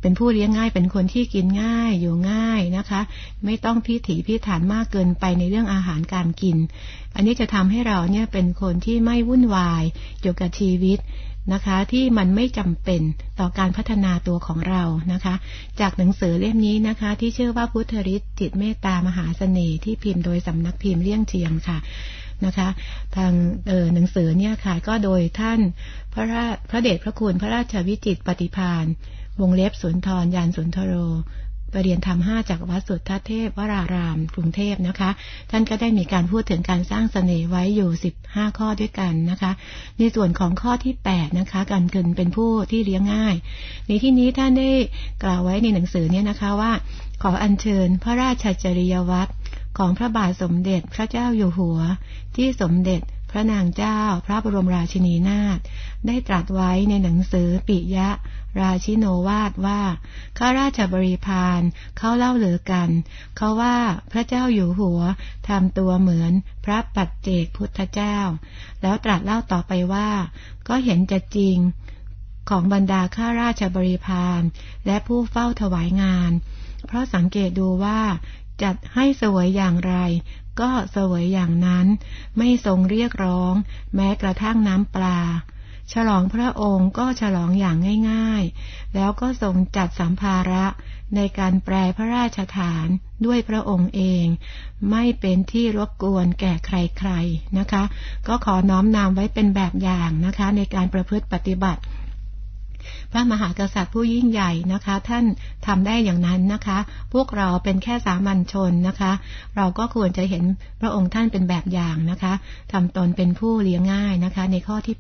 เป็นผู้เลี้ยงง่ายเป็นคนที่กินง่ายอยู่ง่ายนะคะไม่ต้องพิถีพิถันมากเกินไปในเรื่องอาหารการกินอันนี้จะทำให้เราเนี่ยเป็นคนที่ไม่วุ่นวายเกี่ยวกับชีวิตนะคะที่มันไม่จำเป็นต่อการพัฒนาตัวของเรานะคะจากหนังสือเล่มนี้นะคะที่ชื่อว่าพุทธฤทธิ์จิตเมตตามหาเสน่ห์ที่พิมพ์โดยสำนักพิมพ์เลี่ยงเชียงค่ะนะคะทางหนังสือเนี่ยค่ะก็โดยท่านพระเดชพระคุณพระราชวิจิตรปฏิภาณวงเล็บสุนทรยานสุนทโรประเรียนธรรม5จากวัดสุทธเทพวรารามกรุงเทพนะคะท่านก็ได้มีการพูดถึงการสร้างเสน่ห์ไว้อยู่15ข้อด้วยกันนะคะในส่วนของข้อที่8นะคะการเกิดเป็นผู้ที่เลี้ยงง่ายในที่นี้ท่านได้กล่าวไว้ในหนังสือเนี่ยนะคะว่าขออัญเชิญพระราชจริยวัตรของพระบาทสมเด็จพระเจ้าอยู่หัวที่สมเด็จพระนางเจ้าพระบรมราชินีนาถได้ตรัสไว้ในหนังสือปิยะราชิโนวาทว่าข้าราชบริพารเขาเล่าลือกันเขาว่าพระเจ้าอยู่หัวทำตัวเหมือนพระปัจเจกพุทธเจ้าแล้วตรัสเล่าต่อไปว่าก็เห็นจะจริงของบรรดาข้าราชบริพารและผู้เฝ้าถวายงานเพราะสังเกตดูว่าจัดให้เสวยอย่างไรก็เสวยอย่างนั้นไม่ทรงเรียกร้องแม้กระทั่งน้ำปลาฉลองพระองค์ก็ฉลองอย่างง่ายๆแล้วก็ทรงจัดสัมภาระในการแปลพระราชฐานด้วยพระองค์เองไม่เป็นที่รบกวนแก่ใครๆนะคะก็ขอน้อมนำไว้เป็นแบบอย่างนะคะในการประพฤติปฏิบัติพระมหากษัตริย์ผู้ยิ่งใหญ่นะคะท่านทำได้อย่างนั้นนะคะพวกเราเป็นแค่สามัญชนนะคะเราก็ควรจะเห็นพระองค์ท่านเป็นแบบอย่างนะคะทำตนเป็นผู้เลี้ยงง่ายนะคะในข้อที่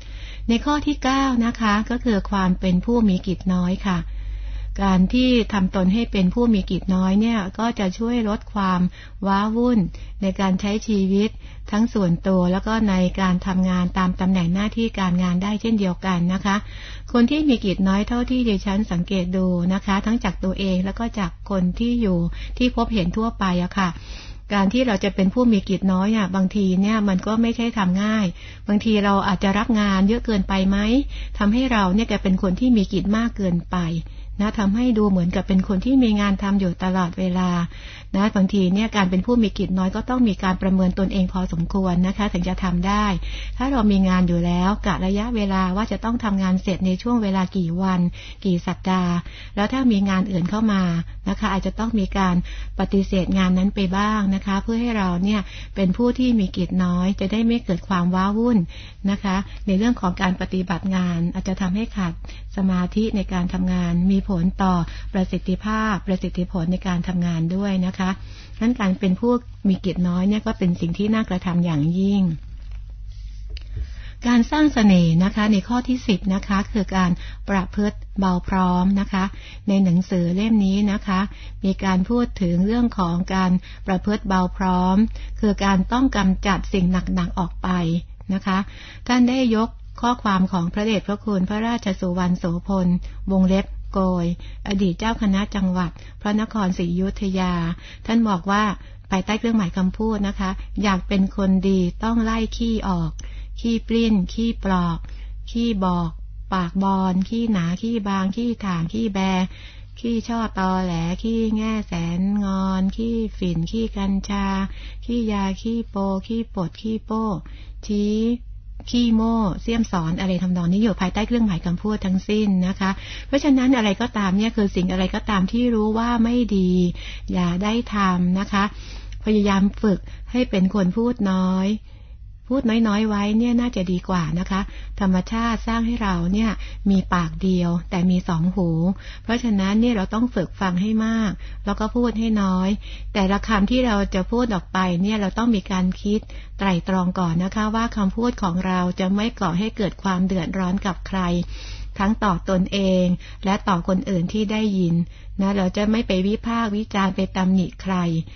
8ในข้อที่9นะคะก็คือความเป็นผู้มีกิจน้อยค่ะการที่ทำตนให้เป็นผู้มีกิจน้อยเนี่ยก็จะช่วยลดความว้าวุ่นในการใช้ชีวิตทั้งส่วนตัวแล้วก็ในการทำงานตามตำแหน่งหน้าที่การงานได้เช่นเดียวกันนะคะคนที่มีกิจน้อยเท่าที่ดิฉันสังเกตดูนะคะทั้งจากตัวเองแล้วก็จากคนที่อยู่ที่พบเห็นทั่วไปอะค่ะการที่เราจะเป็นผู้มีกิจน้อยอ่ะบางทีเนี่ยมันก็ไม่ใช่ทำง่ายบางทีเราอาจจะรับงานเยอะเกินไปไหมทำให้เราเนี่ยแกเป็นคนที่มีกิจมากเกินไปนะทำให้ดูเหมือนกับเป็นคนที่มีงานทำอยู่ตลอดเวลานะบางทีเนี่ยการเป็นผู้มีกิจน้อยก็ต้องมีการประเมินตนเองพอสมควรนะคะถึงจะทำได้ถ้าเรามีงานอยู่แล้วกะระยะเวลาว่าจะต้องทำงานเสร็จในช่วงเวลากี่วันกี่สัปดาห์แล้วถ้ามีงานอื่นเข้ามานะคะอาจจะต้องมีการปฏิเสธงานนั้นไปบ้างนะคะเพื่อให้เราเนี่ยเป็นผู้ที่มีกิจน้อยจะได้ไม่เกิดความว้าวุ่นนะคะในเรื่องของการปฏิบัติงานอาจจะทำให้ขาดสมาธิในการทำงานมีผลต่อประสิทธิภาพประสิทธิผลในการทำงานด้วยนะคะงั้นการเป็นผู้มีกิจน้อยเนี่ยก็เป็นสิ่งที่น่ากระทำอย่างยิ่งการสร้างเสน่ห์นะคะในข้อที่10นะคะคือการประพฤติเบาพร้อมนะคะในหนังสือเล่มนี้นะคะมีการพูดถึงเรื่องของการประพฤติเบาพร้อมคือการต้องกำจัดสิ่งหนักๆออกไปนะคะท่านได้ยกข้อความของพระเดชพระคุณพระราชสุวรรณโสพลวงเล็บโกยอดีตเจ้าคณะจังหวัดพระนครศรีอยุธยาท่านบอกว่าภายใต้เครื่องหมายคำพูดนะคะอยากเป็นคนดีต้องไล่ขี้ออกขี้ปลิ้นขี้ปลอกขี้บอกปากบอนขี้หนาขี้บางขี้ถ่างขี้แบขี้ช่อตอแหลขี้แง่แสนงอนขี้ฝิ่นขี้กัญชาขี้ยาขี้โปขี้ปดขี้โป้ชี้ขี้โม่เสี้ยมสอนอะไรทำนองนี้อยู่ภายใต้เครื่องหมายคำพูดทั้งสิ้นนะคะเพราะฉะนั้นอะไรก็ตามเนี่ยคือสิ่งอะไรก็ตามที่รู้ว่าไม่ดีอย่าได้ทำนะคะพยายามฝึกให้เป็นคนพูดน้อยพูดน้อยๆไว้เนี่ยน่าจะดีกว่านะคะธรรมชาติสร้างให้เราเนี่ยมีปากเดียวแต่มี2หูเพราะฉะนั้นเนี่ยเราต้องฝึกฟังให้มากแล้วก็พูดให้น้อยแต่ละคำที่เราจะพูดออกไปเนี่ยเราต้องมีการคิดไตร่ตรองก่อนนะคะว่าคำพูดของเราจะไม่ก่อให้เกิดความเดือดร้อนกับใครทั้งต่อตนเองและต่อคนอื่นที่ได้ยินนะเราจะไม่ไปวิพากษ์วิจารณ์ไปตำหนิใคร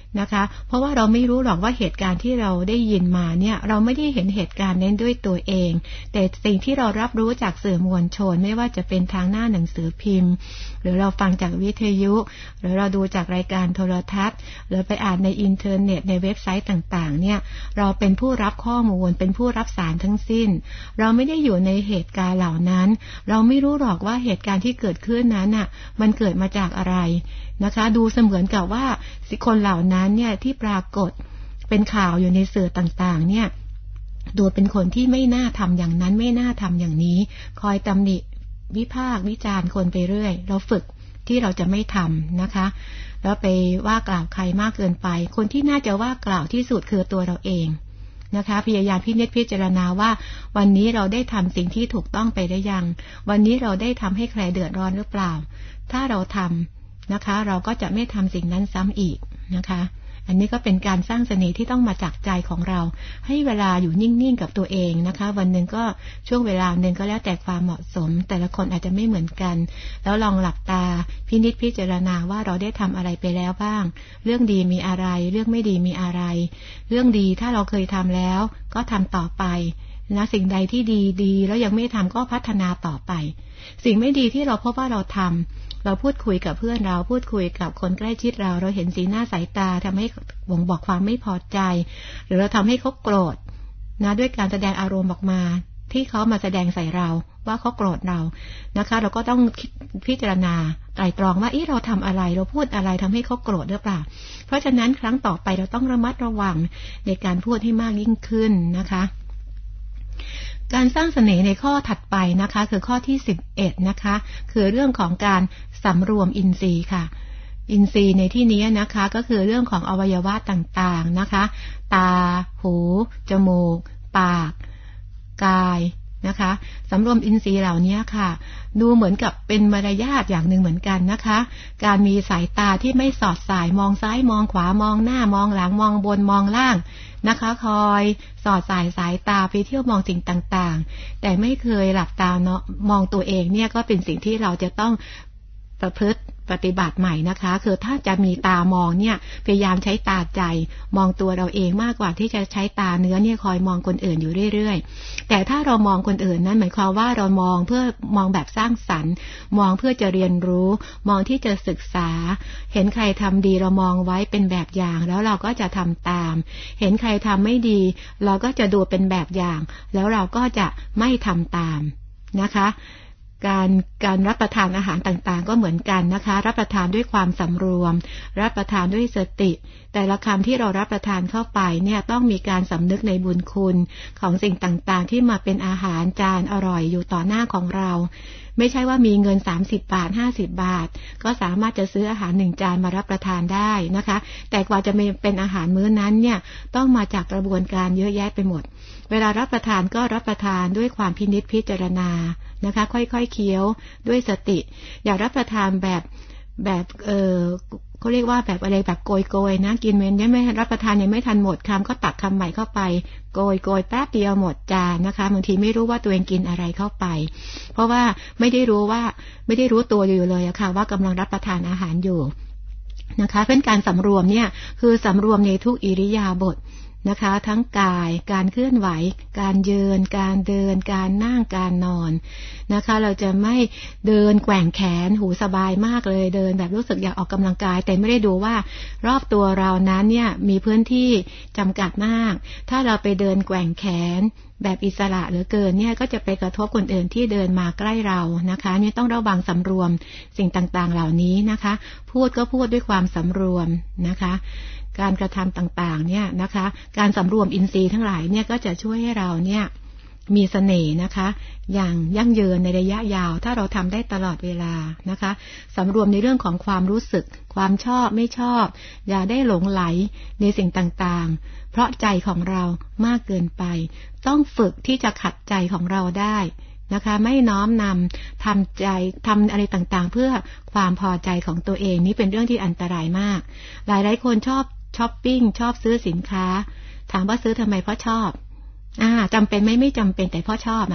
นะคะเพราะว่าเราไม่รู้หรอกว่าเหตุการณ์ที่เราได้ยินมาเนี่ยเราไม่ได้เห็นเหตุการณ์นั้นด้วยตัวเองแต่สิ่งที่เรารับรู้จากสื่อมวลชนไม่ว่าจะเป็นทางหน้าหนังสือพิมพ์หรือเราฟังจากวิทยุหรือเราดูจากรายการโทรทัศน์หรือไปอ่านในอินเทอร์เน็ตในเว็บไซต์ต่างๆเนี่ยเราเป็นผู้รับข้อมูลเป็นผู้รับสารทั้งสิ้นเราไม่ได้อยู่ในเหตุการณ์เหล่านั้นเราไม่รู้หรอกว่าเหตุการณ์ที่เกิดขึ้นนั้นน่ะมันเกิดมาจากอะไรนะคะดูเสมือนกับว่าคนเหล่านั้นเนี่ยที่ปรากฏเป็นข่าวอยู่ในสื่อต่างๆเนี่ยดูเป็นคนที่ไม่น่าทำอย่างนั้นไม่น่าทำอย่างนี้คอยตำหนิวิพากษ์วิจารณ์คนไปเรื่อยเราฝึกที่เราจะไม่ทำนะคะแล้วไปว่ากล่าวใครมากเกินไปคนที่น่าจะว่ากล่าวที่สุดคือตัวเราเองนะคะพยายามพิจารณาว่าวันนี้เราได้ทำสิ่งที่ถูกต้องไปได้ยังวันนี้เราได้ทำให้ใครเดือดร้อนหรือเปล่าถ้าเราทำนะคะเราก็จะไม่ทำสิ่งนั้นซ้ำอีกนะคะอันนี้ก็เป็นการสร้างเสน่ห์ที่ต้องมาจากใจของเราให้เวลาอยู่นิ่งๆกับตัวเองนะคะวันหนึ่งก็ช่วงเวลาหนึ่งก็แล้วแต่ความเหมาะสมแต่ละคนอาจจะไม่เหมือนกันแล้วลองหลับตาพิจารณาว่าเราได้ทำอะไรไปแล้วบ้างเรื่องดีมีอะไรเรื่องไม่ดีมีอะไรเรื่องดีถ้าเราเคยทำแล้วก็ทำต่อไปนะสิ่งใดที่ดีแล้วยังไม่ทำก็พัฒนาต่อไปสิ่งไม่ดีที่เราพบว่าเราทำเราพูดคุยกับเพื่อนเราพูดคุยกับคนใกล้ชิดเราเห็นสีหน้าสายตาทำให้บ่งบอกความไม่พอใจหรือเราทำให้เขาโกรธนะด้วยการแสดงอารมณ์ออกมาที่เขามาแสดงใส่เราว่าเขาโกรธเรานะคะเราก็ต้องพิจารณาไตร่ตรองว่าเราทำอะไรเราพูดอะไรทำให้เขาโกรธหรือเปล่าเพราะฉะนั้นครั้งต่อไปเราต้องระมัดระวังในการพูดให้มากยิ่งขึ้นนะคะการสร้างเสน่ห์ในข้อถัดไปนะคะคือข้อที่11นะคะคือเรื่องของการสำรวมอินทรีย์ค่ะอินทรีย์ในที่นี้นะคะก็คือเรื่องของอวัยวะต่างๆนะคะตาหูจมูกปากกายนะคะสำรวมอินทรีย์เหล่านี้ค่ะดูเหมือนกับเป็นมารยาทอย่างหนึ่งเหมือนกันนะคะการมีสายตาที่ไม่สอดสายมองซ้ายมองขวามองหน้ามองหลังมองบนมองล่างนะคะคอยสอดสายตาไปเที่ยวมองสิ่งต่างๆแต่ไม่เคยหลับตาเนาะมองตัวเองเนี่ยก็เป็นสิ่งที่เราจะต้องประพฤติปฏิบัติใหม่นะคะคือถ้าจะมีตามองเนี่ยพยายามใช้ตาใจมองตัวเราเองมากกว่าที่จะใช้ตาเนื้อเนี่ยคอยมองคนอื่นอยู่เรื่อยๆแต่ถ้าเรามองคนอื่นนั้นหมายความว่าเรามองเพื่อมองแบบสร้างสรรค์มองเพื่อจะเรียนรู้มองที่จะศึกษาเห็นใครทำดีเรามองไว้เป็นแบบอย่างแล้วเราก็จะทำตามเห็นใครทำไม่ดีเราก็จะดูเป็นแบบอย่างแล้วเราก็จะไม่ทำตามนะคะการรับประทานอาหารต่างๆก็เหมือนกันนะคะรับประทานด้วยความสำรวมรับประทานด้วยสติแต่ละคำที่เรารับประทานเข้าไปเนี่ยต้องมีการสำนึกในบุญคุณของสิ่งต่างๆที่มาเป็นอาหารจานอร่อยอยู่ต่อหน้าของเราไม่ใช่ว่ามีเงิน30 บาท50 บาทก็สามารถจะซื้ออาหาร1 จานมารับประทานได้นะคะแต่กว่าจะเป็นอาหารมื้อนั้นเนี่ยต้องมาจากกระบวนการเยอะแยะไปหมดเวลารับประทานก็รับประทานด้วยความพิจารณานะคะค่อยๆเคี้ยวด้วยสติอย่ารับประทานแบบเขาเรียกว่าแบบอะไรแบบโกยนะกินเว้นยังไม่รับประทานยังไม่ทันหมดคำก็ตักคำใหม่เข้าไปโกยแป๊บเดียวหมดจานนะคะบางทีไม่รู้ว่าตัวเองกินอะไรเข้าไปเพราะว่าไม่ได้รู้ตัวอยู่เลยอะค่ะว่ากำลังรับประทานอาหารอยู่นะคะเป็นการสำรวมเนี่ยคือสำรวมในทุกอิริยาบถนะคะทั้งกายการเคลื่อนไหวการยืนการเดินการนั่งการนอนนะคะเราจะไม่เดินแกว่งแขนหูสบายมากเลยเดินแบบรู้สึกอยากออกกำลังกายแต่ไม่ได้ดูว่ารอบตัวเรานั้นเนี่ยมีพื้นที่จำกัดมากถ้าเราไปเดินแกว่งแขนแบบอิสระเหลือเกินเนี่ยก็จะไปกระทบคนอื่นที่เดินมาใกล้เรานะคะนี่ต้องระวังสำรวมสิ่งต่างๆเหล่านี้นะคะพูดก็พูดด้วยความสำรวมนะคะการกระทำต่างๆเนี่ยนะคะการสำรวมอินทรีย์ทั้งหลายเนี่ยก็จะช่วยให้เราเนี่ยมีเสน่ห์นะคะอย่างยั่งยืนในระยะยาวถ้าเราทำได้ตลอดเวลานะคะสำรวมในเรื่องของความรู้สึกความชอบไม่ชอบอย่าได้หลงไหลในสิ่งต่างๆเพราะใจของเรามากเกินไปต้องฝึกที่จะขัดใจของเราได้นะคะไม่น้อมนำทำอะไรต่างๆเพื่อความพอใจของตัวเองนี่เป็นเรื่องที่อันตรายมากหลายๆคนชอบช้อปปิ้งชอบซื้อสินค้าถามว่าซื้อทำไมเพราะชอบจำเป็นไม่จำเป็นแต่เพราะชอบ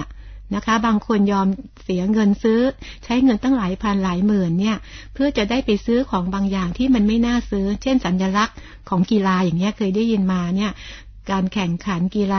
นะคะบางคนยอมเสียเงินซื้อใช้เงินตั้งหลายพันหลายหมื่นเนี่ยเพื่อจะได้ไปซื้อของบางอย่างที่มันไม่น่าซื้อเช่นสัญลักษณ์ของกีฬาอย่างเงี้ยเคยได้ยินมาเนี่ยการแข่งขันกีฬา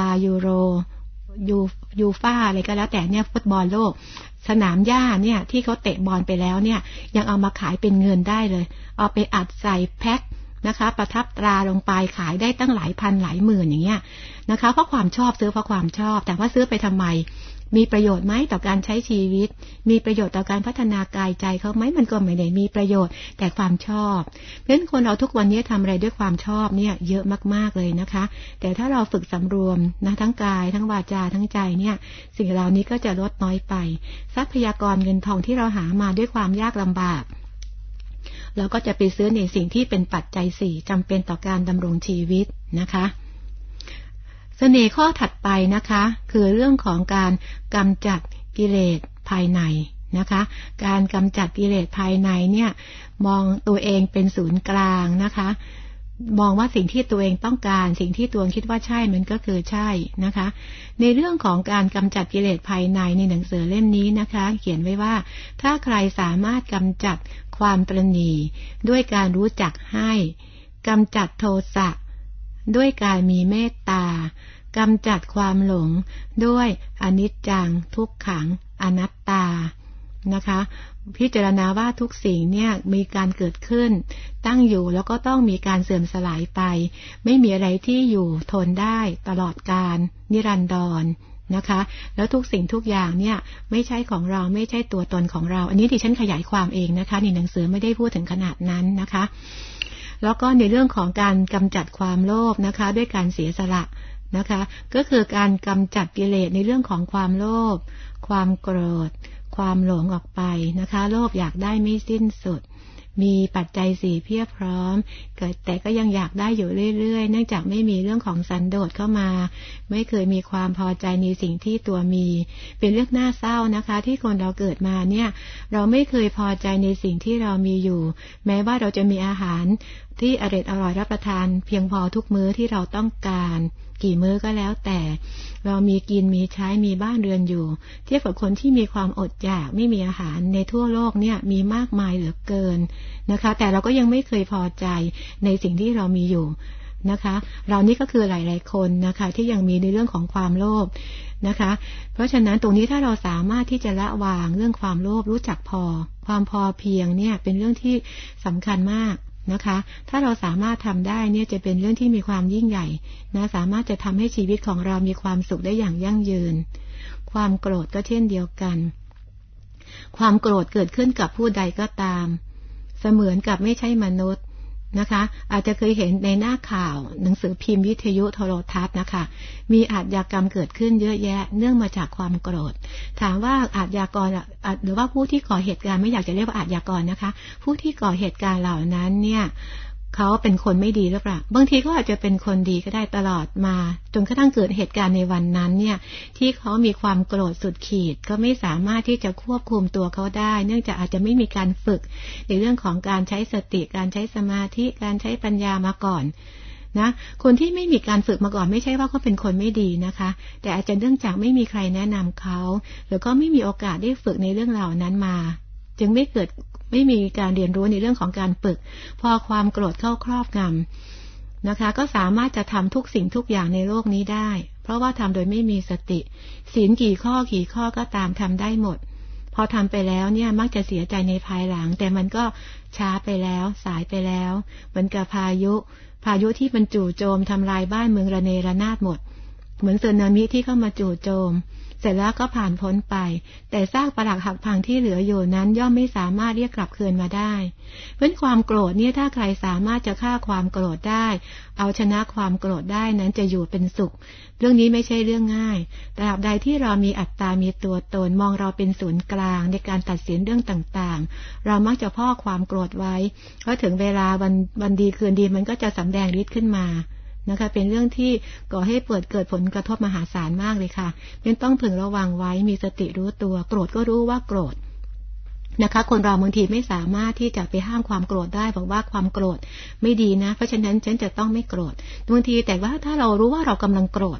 ยูฟ่าอะไรก็แล้วแต่เนี่ยฟุตบอลโลกสนามหญ้าเนี่ยที่เขาเตะบอลไปแล้วเนี่ยยังเอามาขายเป็นเงินได้เลยเอาไปอัดใส่แพ็คนะคะประทับตราลงไปขายได้ตั้งหลายพันหลายหมื่นอย่างเงี้ยนะคะเพราะความชอบซื้อเพราะความชอบแต่ว่าซื้อไปทำไมมีประโยชน์ไหมต่อการใช้ชีวิตมีประโยชน์ต่อการพัฒนากายใจเขาไหมมันก็ไม่ได้มีประโยชน์แต่ความชอบเพราะฉะนั้นคนเราทุกวันนี้ทำอะไรด้วยความชอบเนี่ยเยอะมากๆเลยนะคะแต่ถ้าเราฝึกสำรวมนะทั้งกายทั้งวาจาทั้งใจเนี่ยสิ่งเหล่านี้ก็จะลดน้อยไปทรัพยากรเงินทองที่เราหามาด้วยความยากลำบากเราก็จะไปซื้อในสิ่งที่เป็นปัจจัย4จำเป็นต่อการดำรงชีวิตนะคะเสน่ห์ข้อถัดไปนะคะคือเรื่องของการกำจัดกิเลสภายในนะคะการกำจัดกิเลสภายในเนี่ยมองตัวเองเป็นศูนย์กลางนะคะมองว่าสิ่งที่ตัวเองต้องการสิ่งที่ตัวเองคิดว่าใช่มันก็คือใช่นะคะในเรื่องของการกำจัดกิเลสภายในในหนังสือเล่มนี้นะคะเขียนไว้ว่าถ้าใครสามารถกำจัดความตระหนี่ด้วยการรู้จักให้กำจัดโทสะด้วยการมีเมตตากำจัดความหลงด้วยอนิจจังทุกขังอนัตตานะคะพิจารณาว่าทุกสิ่งเนี่ยมีการเกิดขึ้นตั้งอยู่แล้วก็ต้องมีการเสื่อมสลายไปไม่มีอะไรที่อยู่ทนได้ตลอดกาลนิรันดรนะคะแล้วทุกสิ่งทุกอย่างเนี่ยไม่ใช่ของเราไม่ใช่ตัวตนของเราอันนี้ดิฉันขยายความเองนะคะในหนังสือไม่ได้พูดถึงขนาดนั้นนะคะแล้วก็ในเรื่องของการกำจัดความโลภนะคะด้วยการเสียสละนะคะก็คือการกำจัดกิเลสในเรื่องของความโลภความโกรธความหลงออกไปนะคะโลภอยากได้ไม่สิ้นสุดมีปัจจัย4เพียบพร้อมแต่ก็ยังอยากได้อยู่เรื่อยๆเนื่องจากไม่มีเรื่องของสันโดษเข้ามาไม่เคยมีความพอใจในสิ่งที่ตัวมีเป็นเรื่องน่าเศร้านะคะที่คนเราเกิดมาเนี่ยเราไม่เคยพอใจในสิ่งที่เรามีอยู่แม้ว่าเราจะมีอาหารที่อร่อยรับประทานเพียงพอทุกมื้อที่เราต้องการกี่มื้อก็แล้วแต่เรามีกินมีใช้มีบ้านเรือนอยู่เทียบกับคนที่มีความอดอยากไม่มีอาหารในทั่วโลกเนี่ยมีมากมายเหลือเกินนะคะแต่เราก็ยังไม่เคยพอใจในสิ่งที่เรามีอยู่นะคะเรานี่ก็คือหลายๆคนนะคะที่ยังมีในเรื่องของความโลภนะคะเพราะฉะนั้นตรงนี้ถ้าเราสามารถที่จะละวางเรื่องความโลภรู้จักพอความพอเพียงเนี่ยเป็นเรื่องที่สำคัญมากนะคะถ้าเราสามารถทำได้เนี่ยจะเป็นเรื่องที่มีความยิ่งใหญ่นะสามารถจะทำให้ชีวิตของเรามีความสุขได้อย่างยั่งยืนความโกรธก็เช่นเดียวกันความโกรธเกิดขึ้นกับผู้ใดก็ตามเสมือนกับไม่ใช่มนุษย์นะคะอาจจะเคยเห็นในหน้าข่าวหนังสือพิมพ์วิทยุโทรทัศน์นะคะมีอาชญากรรมเกิดขึ้นเยอะแยะเนื่องมาจากความโกรธถามว่าอาชญากรหรือว่าผู้ที่ก่อเหตุการณ์ไม่อยากจะเรียกว่าอาชญากรนะคะผู้ที่ก่อเหตุการณ์เหล่านั้นเนี่ยเขาเป็นคนไม่ดีหรือเปล่าบางทีก็อาจจะเป็นคนดีก็ได้ตลอดมาจนกระทั่งเกิดเหตุการณ์ในวันนั้นเนี่ยที่เขามีความโกรธสุดขีดก็ไม่สามารถที่จะควบคุมตัวเขาได้เนื่องจากอาจจะไม่มีการฝึกในเรื่องของการใช้สติการใช้สมาธิการใช้ปัญญามาก่อนนะคนที่ไม่มีการฝึกมาก่อนไม่ใช่ว่าเขาเป็นคนไม่ดีนะคะแต่อาจจะเนื่องจากไม่มีใครแนะนำเขาหรือก็ไม่มีโอกาสได้ฝึกในเรื่องเหล่านั้นมาจึงไม่มีการเรียนรู้ในเรื่องของการฝึกพอความโกรธเข้าครอบงำนะคะก็สามารถจะทำทุกสิ่งทุกอย่างในโลกนี้ได้เพราะว่าทำโดยไม่มีสติศีลกี่ข้อก็ตามทำได้หมดพอทำไปแล้วเนี่ยมักจะเสียใจในภายหลังแต่มันก็ช้าไปแล้วสายไปแล้วเหมือนกับพายุที่มันจู่โจมทำลายบ้านเมืองระเนระนาดหมดเหมือนสึนามิที่เข้ามาจู่โจมเสร็จแล้วก็ผ่านพ้นไปแต่ซากปรักหักพังที่เหลืออยู่นั้นย่อมไม่สามารถเรียกกลับคืนมาได้เพราะความโกรธเนี่ยถ้าใครสามารถจะฆ่าความโกรธได้เอาชนะความโกรธได้นั้นจะอยู่เป็นสุขเรื่องนี้ไม่ใช่เรื่องง่ายตราบใดที่เรามีอัตตามีตัวตนมองเราเป็นศูนย์กลางในการตัดสินเรื่องต่างๆเรามักจะพอกความโกรธไว้เพราะถึงเวลาวันดีคืนดีมันก็จะสำแดงฤทธิ์ขึ้นมานะคะเป็นเรื่องที่ก่อให้เกิดผลกระทบมหาศาลมากเลยค่ะเป็นต้องพึงระวังไว้มีสติรู้ตัวโกรธก็รู้ว่าโกรธนะคะคนเราบางทีไม่สามารถที่จะไปห้ามความโกรธได้บอกว่าความโกรธไม่ดีนะเพราะฉะนั้นฉันจะต้องไม่โกรธบางทีแต่ว่าถ้าเรารู้ว่าเรากำลังโกรธ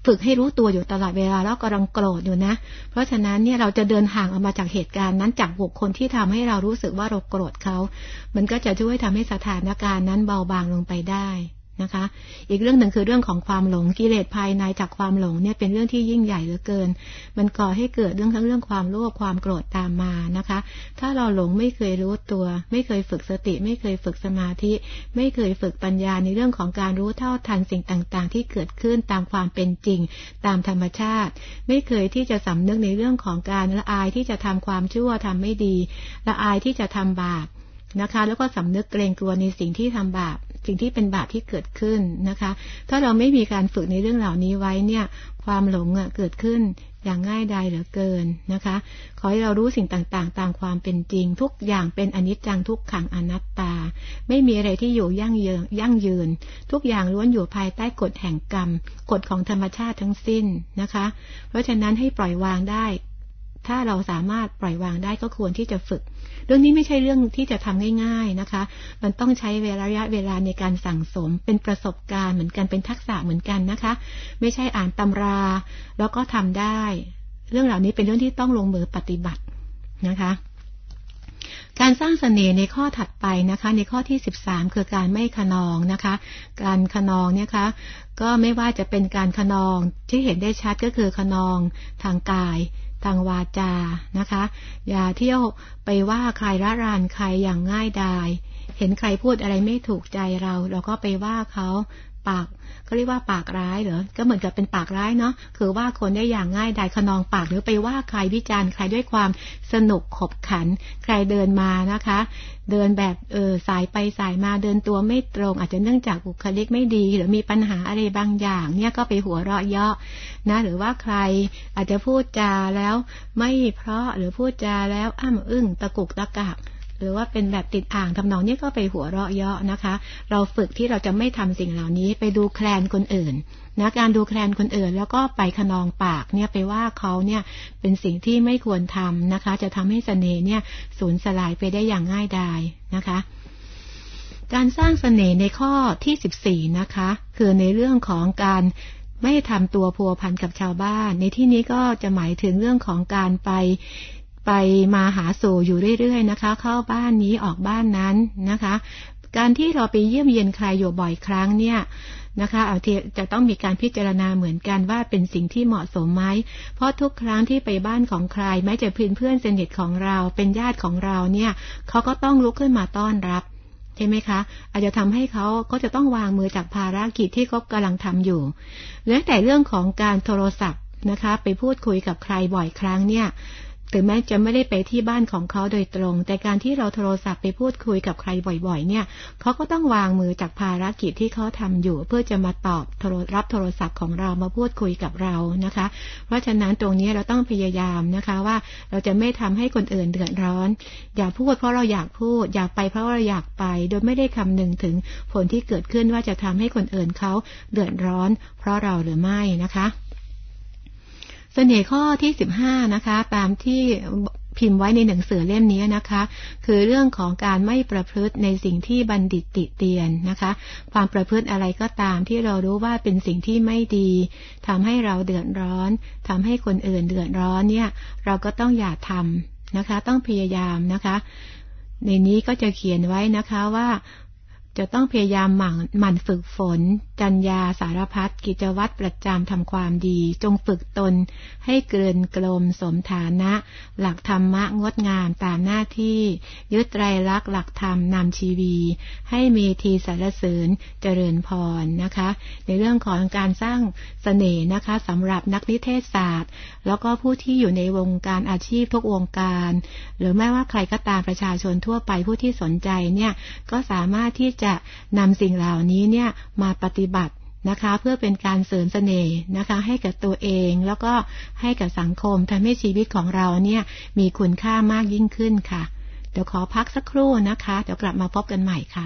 ฝึกให้รู้ตัวอยู่ตลอดเวลาแล้วกำลังโกรธอยู่นะเพราะฉะนั้นเนี่ยเราจะเดินห่างออกมาจากเหตุการณ์นั้นจากบุคคลที่ทำให้เรารู้สึกว่าเราโกรธเขามันก็จะช่วยทำให้สถานการณ์นั้นเบาบางลงไปได้นะคะอีกเรื่องหนึ่งคือเรื่องของความหลงกิเลสภายในจากความหลงเนี่ยเป็นเรื่องที่ยิ่งใหญ่เหลือเกินมันก่อให้เกิดเรื่องทั้งเรื่องความโลภความโกรธตามมานะคะถ้าเราหลงไม่เคยรู้ตัวไม่เคยฝึกสติไม่เคยฝึกสมาธิไม่เคยฝึกปัญญาในเรื่องของการรู้เท่าทันสิ่งต่างๆที่เกิดขึ้นตามความเป็นจริงตามธรรมชาติไม่เคยที่จะสำนึกในเรื่องของการละอายที่จะทำความชั่วทำไม่ดีละอายที่จะทำบาปนะคะแล้วก็สำนึกเกรงกลัวในสิ่งที่ทำบาปสิ่งที่เป็นบาปที่เกิดขึ้นนะคะถ้าเราไม่มีการฝึกในเรื่องเหล่านี้ไว้เนี่ยความหลงเกิดขึ้นอย่างง่ายดายเหลือเกินนะคะขอให้เรารู้สิ่งต่างๆตามความเป็นจริงทุกอย่างเป็นอนิจจังทุกขังอนัตตาไม่มีอะไรที่อยู่ยั่งยืนทุกอย่างล้วนอยู่ภายใต้กฎแห่งกรรมกฎของธรรมชาติทั้งสิ้นนะคะเพราะฉะนั้นให้ปล่อยวางได้ถ้าเราสามารถปล่อยวางได้ก็ควรที่จะฝึกเรื่องนี้ไม่ใช่เรื่องที่จะทำง่ายๆนะคะมันต้องใช้ระยะเวลาในการสั่งสมเป็นประสบการณ์เหมือนกันเป็นทักษะเหมือนกันนะคะไม่ใช่อ่านตำราแล้วก็ทำได้เรื่องเหล่านี้เป็นเรื่องที่ต้องลงมือปฏิบัตินะคะการสร้างเสน่ห์ในข้อถัดไปนะคะในข้อที่13คือการไม่คะนองนะคะการคะนองเนี่ยคะก็ไม่ว่าจะเป็นการคะนองที่เห็นได้ชัดก็คือคะนองทางกายทางวาจานะคะอย่าเที่ยวไปว่าใครละรานใครอย่างง่ายดายเห็นใครพูดอะไรไม่ถูกใจเราก็ไปว่าเขาปากเขาเรียกว่าปากร้ายเหรอก็เหมือนกับเป็นปากร้ายเนาะคือว่าคนได้อย่างง่ายดายคะนองปากหรือไปว่าใครวิจารณ์ใครด้วยความสนุกขบขันใครเดินมานะคะเดินแบบสายไปสายมาเดินตัวไม่ตรงอาจจะเนื่องจากบุคลิกไม่ดีหรือมีปัญหาอะไรบางอย่างเนี่ยก็ไปหัวเราะเยาะนะหรือว่าใครอาจจะพูดจาแล้วไม่เพราะหรือพูดจาแล้วอ้ำอึ้งตะกุกตะกักหรือว่าเป็นแบบติดอ่างทำนองนี้ก็ไปหัวเราะเยาะนะคะเราฝึกที่เราจะไม่ทำสิ่งเหล่านี้ไปดูแคลนคนอื่นนะการดูแคลนคนอื่นแล้วก็ไปคะนองปากเนี่ยไปว่าเขาเนี่ยเป็นสิ่งที่ไม่ควรทำนะคะจะทำให้เสน่ห์เนี่ยสูญสลายไปได้อย่างง่ายดายนะคะการสร้างเสน่ห์ในข้อที่14นะคะคือในเรื่องของการไม่ทำตัวพัวพันกับชาวบ้านในที่นี้ก็จะหมายถึงเรื่องของการไปมาหาสู่อยู่เรื่อยๆนะคะเข้าบ้านนี้ออกบ้านนั้นนะคะการที่เราไปเยี่ยมเยียนใครอยู่บ่อยครั้งเนี่ยนะคะจะต้องมีการพิจารณาเหมือนกันว่าเป็นสิ่งที่เหมาะสมไหมเพราะทุกครั้งที่ไปบ้านของใครแม้จะเพื่อนสนิทของเราเป็นญาติของเราเนี่ยเขาก็ต้องลุกขึ้นมาต้อนรับใช่ไหมคะอาจจะทำให้เขาก็จะต้องวางมือจากภารกิจที่เขากำลังทำอยู่และแต่เรื่องของการโทรศัพท์นะคะไปพูดคุยกับใครบ่อยครั้งเนี่ยถึงแม้จะไม่ได้ไปที่บ้านของเขาโดยตรงแต่การที่เราโทรศัพท์ไปพูดคุยกับใครบ่อยๆเนี่ยเขาก็ต้องวางมือจากภารกิจที่เขาทำอยู่เพื่อจะมาตอบรับโทรศัพท์ของเรามาพูดคุยกับเรานะคะเพราะฉะนั้นตรงนี้เราต้องพยายามนะคะว่าเราจะไม่ทำให้คนอื่นเดือดร้อนอย่าพูดเพราะเราอยากพูดอยากไปเพราะเราอยากไปโดยไม่ได้คำนึงถึงผลที่เกิดขึ้นว่าจะทำให้คนอื่นเขาเดือดร้อนเพราะเราหรือไม่นะคะเสน่ห์ข้อที่15นะคะตามที่พิมพ์ไว้ในหนังสือเล่มนี้นะคะคือเรื่องของการไม่ประพฤติในสิ่งที่บัณฑิตติเตียนนะคะความประพฤติอะไรก็ตามที่เรารู้ว่าเป็นสิ่งที่ไม่ดีทำให้เราเดือดร้อนทำให้คนอื่นเดือดร้อนเนี่ยเราก็ต้องอย่าทำนะคะต้องพยายามนะคะในนี้ก็จะเขียนไว้นะคะว่าจะต้องพยายามหมั่นฝึกฝนจัญญาสารพัดกิจวัตรประจำทำความดีจงฝึกตนให้เกลื่อนกลมสมฐานะหลักธรรมะงดงามตามหน้าที่ยึดไตรลักษณ์หลักธรรมนำชีวีให้มีทีสรรเสริญเจริญพรนะคะในเรื่องของการสร้างเสน่ห์นะคะสำหรับนักนิเทศศาสตร์แล้วก็ผู้ที่อยู่ในวงการอาชีพทุกวงการหรือไม่ว่าใครก็ตามประชาชนทั่วไปผู้ที่สนใจเนี่ยก็สามารถที่จะนำสิ่งเหล่านี้เนี่ยมาปฏิบัตินะคะเพื่อเป็นการเสริมเสน่ห์นะคะให้กับตัวเองแล้วก็ให้กับสังคมทำให้ชีวิตของเราเนี่ยมีคุณค่ามากยิ่งขึ้นค่ะเดี๋ยวขอพักสักครู่นะคะเดี๋ยวกลับมาพบกันใหม่ค่ะ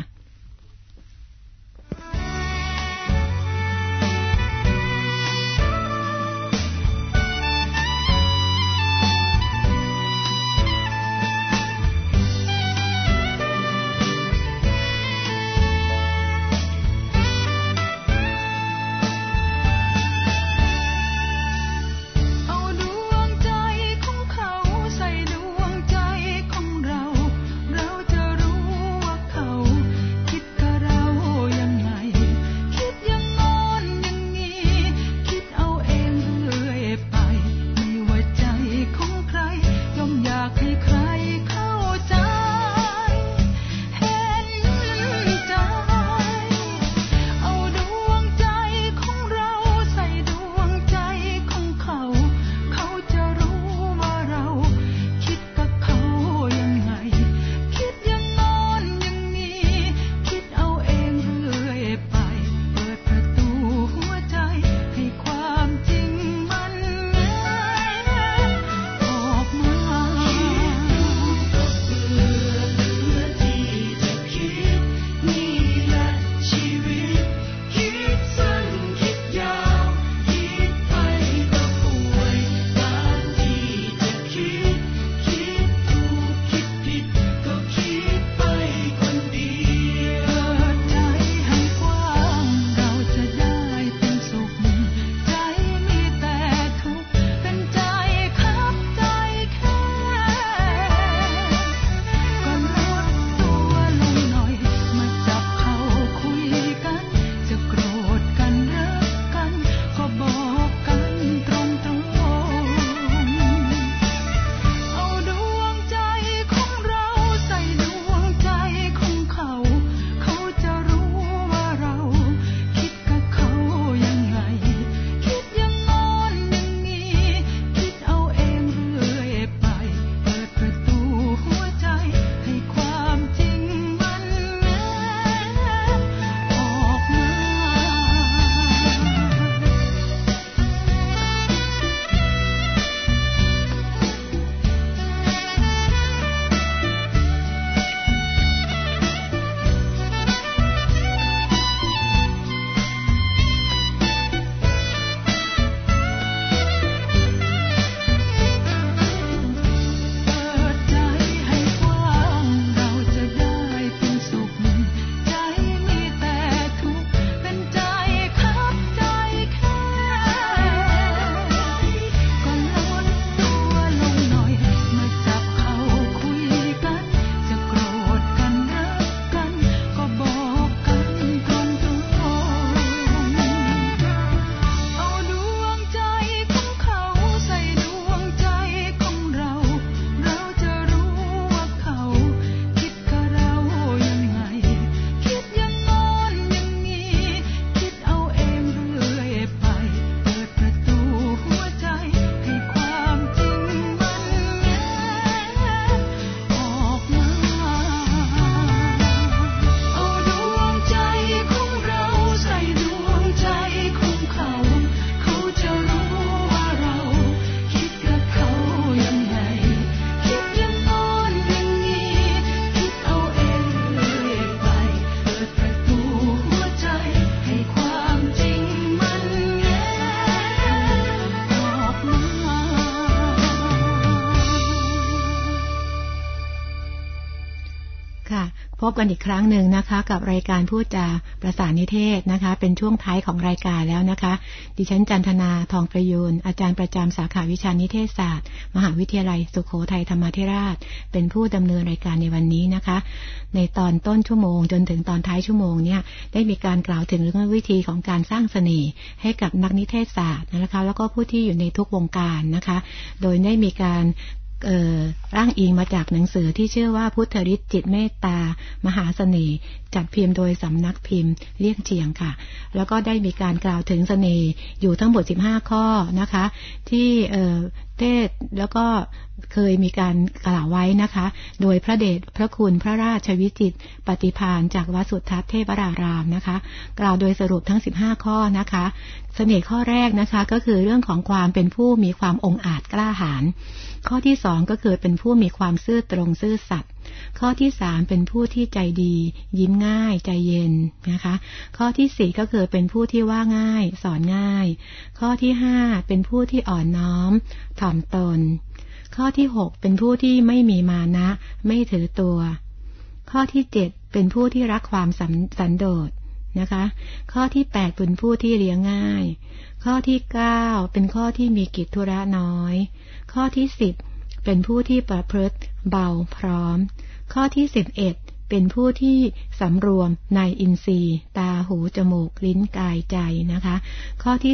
กันอีกครั้งหนึ่งนะคะกับรายการพูดจาประสานนิเทศนะคะเป็นช่วงท้ายของรายการแล้วนะคะดิฉันจันทนาทองประยูรอาจารย์ประจำสาขาวิชานิเทศศาสตร์มหาวิทยาลัยสุโขทัยธรรมาธิราชเป็นผู้ดำเนินรายการในวันนี้นะคะในตอนต้นชั่วโมงจนถึงตอนท้ายชั่วโมงเนี่ยได้มีการกล่าวถึงเรื่องวิธีของการสร้างเสน่ห์ให้กับนักนิเทศศาสตร์นะคะแล้วก็ผู้ที่อยู่ในทุกวงการนะคะโดยได้มีการร่างอิงมาจากหนังสือที่ชื่อว่าพุทธฤทธิ์จิตเมตตามหาเสน่ห์จัดพิมพ์โดยสำนักพิมพ์เลี่ยงเชียงค่ะแล้วก็ได้มีการกล่าวถึงเสน่ห์อยู่ทั้งหมด15ข้อนะคะที่เทศแล้วก็เคยมีการกล่าวไว้นะคะโดยพระเดชพระคุณพระราชวิจิตรปฏิภาณจากวัดสุทัศน์เทพวรารามนะคะกล่าวโดยสรุปทั้ง15ข้อนะคะเสน่ห์ข้อแรกนะคะก็คือเรื่องของความเป็นผู้มีความองอาจกล้าหาญข้อที่2ก็คือเป็นผู้มีความซื่อตรงซื่อสัตย์ข้อที่3เป็นผู้ที่ใจดียิ้มง่ายใจเย็นนะคะข้อที่4ก็คือเป็นผู้ที่ว่าง่ายสอนง่ายข้อที่5เป็นผู้ที่อ่อนน้อมถ่อมตนข้อที่6เป็นผู้ที่ไม่มีมานะไม่ถือตัวข้อที่7เป็นผู้ที่รักความสันโดษนะคะข้อที่8เป็นผู้ที่เลี้ยงง่ายข้อที่9เป็นข้อที่มีกิจธุระน้อยข้อที่10เป็นผู้ที่ประพฤติเบาพร้อมข้อที่11เป็นผู้ที่สำรวมในอินทรีย์ตาหูจมูกลิ้นกายใจนะคะข้อที่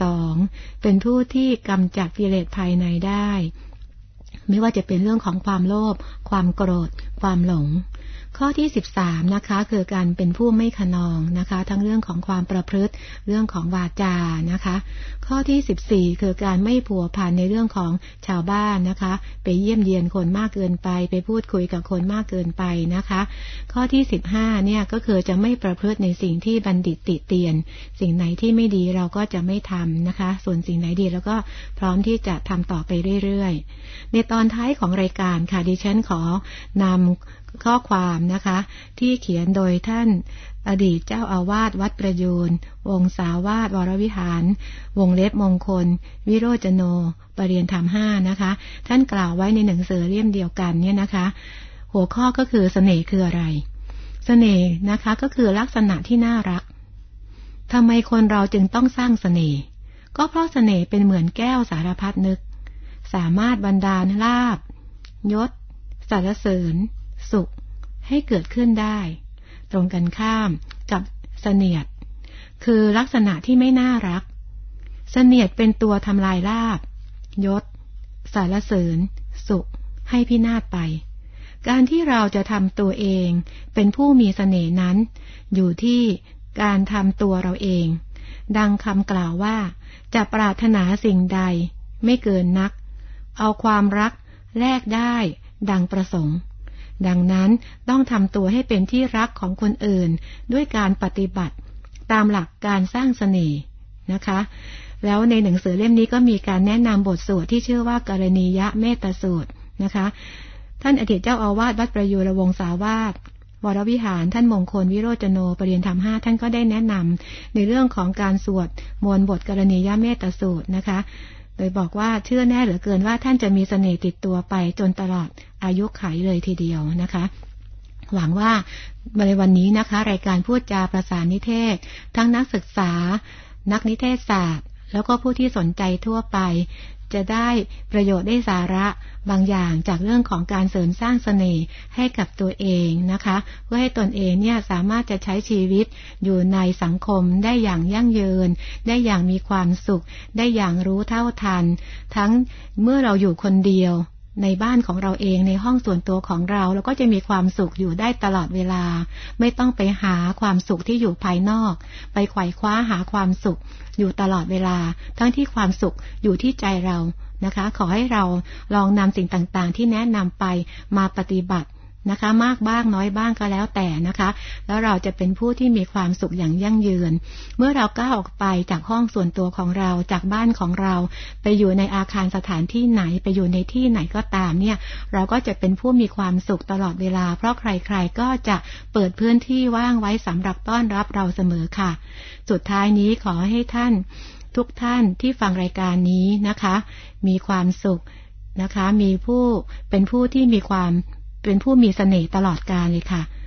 12เป็นผู้ที่กำจัดกิเลสภายในได้ไม่ว่าจะเป็นเรื่องของความโลภความโกรธความหลงข้อที่13นะคะคือการเป็นผู้ไม่ขนองนะคะทั้งเรื่องของความประพฤติเรื่องของวาจานะคะข้อที่14คือการไม่ผัวพันในเรื่องของชาวบ้านนะคะไปเยี่ยมเยียนคนมากเกินไปไปพูดคุยกับคนมากเกินไปนะคะข้อที่15เนี่ยก็คือจะไม่ประพฤติในสิ่งที่บัณฑิตติเตียนสิ่งไหนที่ไม่ดีเราก็จะไม่ทำนะคะส่วนสิ่งไหนดีเราก็พร้อมที่จะทำต่อไปเรื่อยๆในตอนท้ายของรายการค่ะดิฉันขอนำข้อความนะคะที่เขียนโดยท่านอดีตเจ้าอาวาสวัดประยูรวงศาวาสวรวิหารวงเล็บมงคลวิโรจโนปริยนธรรม5นะคะท่านกล่าวไว้ในหนังสือเล่มเดียวกันเนี่ยนะคะหัวข้อก็คือเสน่ห์คืออะไรเสน่ห์นะคะก็คือลักษณะที่น่ารักทำไมคนเราจึงต้องสร้างเสน่ห์ก็เพราะเสน่ห์เป็นเหมือนแก้วสารพัดนึกสามารถบันดาลลาภยศสรรเสริญสุขให้เกิดขึ้นได้ตรงกันข้ามกับเสนียดคือลักษณะที่ไม่น่ารักเสนียดเป็นตัวทำลายลาภยศสรรเสริญสุขให้พินาศไปการที่เราจะทำตัวเองเป็นผู้มีเสน่ห์นั้นอยู่ที่การทำตัวเราเองดังคำกล่าวว่าจะปรารถนาสิ่งใดไม่เกินนักเอาความรักแลกได้ดังประสงค์ดังนั้นต้องทำตัวให้เป็นที่รักของคนอื่นด้วยการปฏิบัติตามหลักการสร้างเสน่ห์นะคะแล้วในหนังสือเล่มนี้ก็มีการแนะนำบทสวดที่ชื่อว่ากรณียเมตสูตรนะคะท่านอดีตเจ้าอาวาสวัดประยูรวงศาวาสวรวิหารท่านมงคลวิโรจโนปริยนธรรม5ท่านก็ได้แนะนำในเรื่องของการสวดมนต์บทกรณียเมตสูตรนะคะโดยบอกว่าเชื่อแน่เหลือเกินว่าท่านจะมีเสน่ห์ติดตัวไปจนตลอดอายุขัยเลยทีเดียวนะคะหวังว่าในวันนี้นะคะรายการพูดจาประสานนิเทศทั้งนักศึกษานักนิเทศศาสตร์แล้วก็ผู้ที่สนใจทั่วไปจะได้ประโยชน์ได้สาระบางอย่างจากเรื่องของการเสริมสร้างเสน่ห์ให้กับตัวเองนะคะเพื่อให้ตนเองเนี่ยสามารถจะใช้ชีวิตอยู่ในสังคมได้อย่างยั่งยืนได้อย่างมีความสุขได้อย่างรู้เท่าทันทั้งเมื่อเราอยู่คนเดียวในบ้านของเราเองในห้องส่วนตัวของเราก็จะมีความสุขอยู่ได้ตลอดเวลาไม่ต้องไปหาความสุขที่อยู่ภายนอกไปไขว่คว้าหาความสุขอยู่ตลอดเวลาทั้งที่ความสุขอยู่ที่ใจเรานะคะขอให้เราลองนำสิ่งต่างๆที่แนะนำไปมาปฏิบัตินะคะมากบ้างน้อยบ้างก็แล้วแต่นะคะแล้วเราจะเป็นผู้ที่มีความสุขอย่างยั่งยืนเมื่อเราก้าวออกไปจากห้องส่วนตัวของเราจากบ้านของเราไปอยู่ในอาคารสถานที่ไหนไปอยู่ในที่ไหนก็ตามเนี่ยเราก็จะเป็นผู้มีความสุขตลอดเวลาเพราะใครๆก็จะเปิดพื้นที่ว่างไว้สำหรับต้อนรับเราเสมอค่ะสุดท้ายนี้ขอให้ท่านทุกท่านที่ฟังรายการนี้นะคะมีความสุขนะคะมีผู้เป็นผู้ที่มีความเป็นผู้มีเสน่ห์ตลอดกาลเลยค่ะ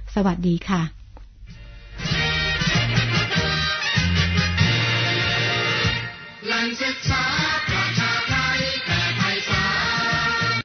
สวัสดีค่ะ Lands of time.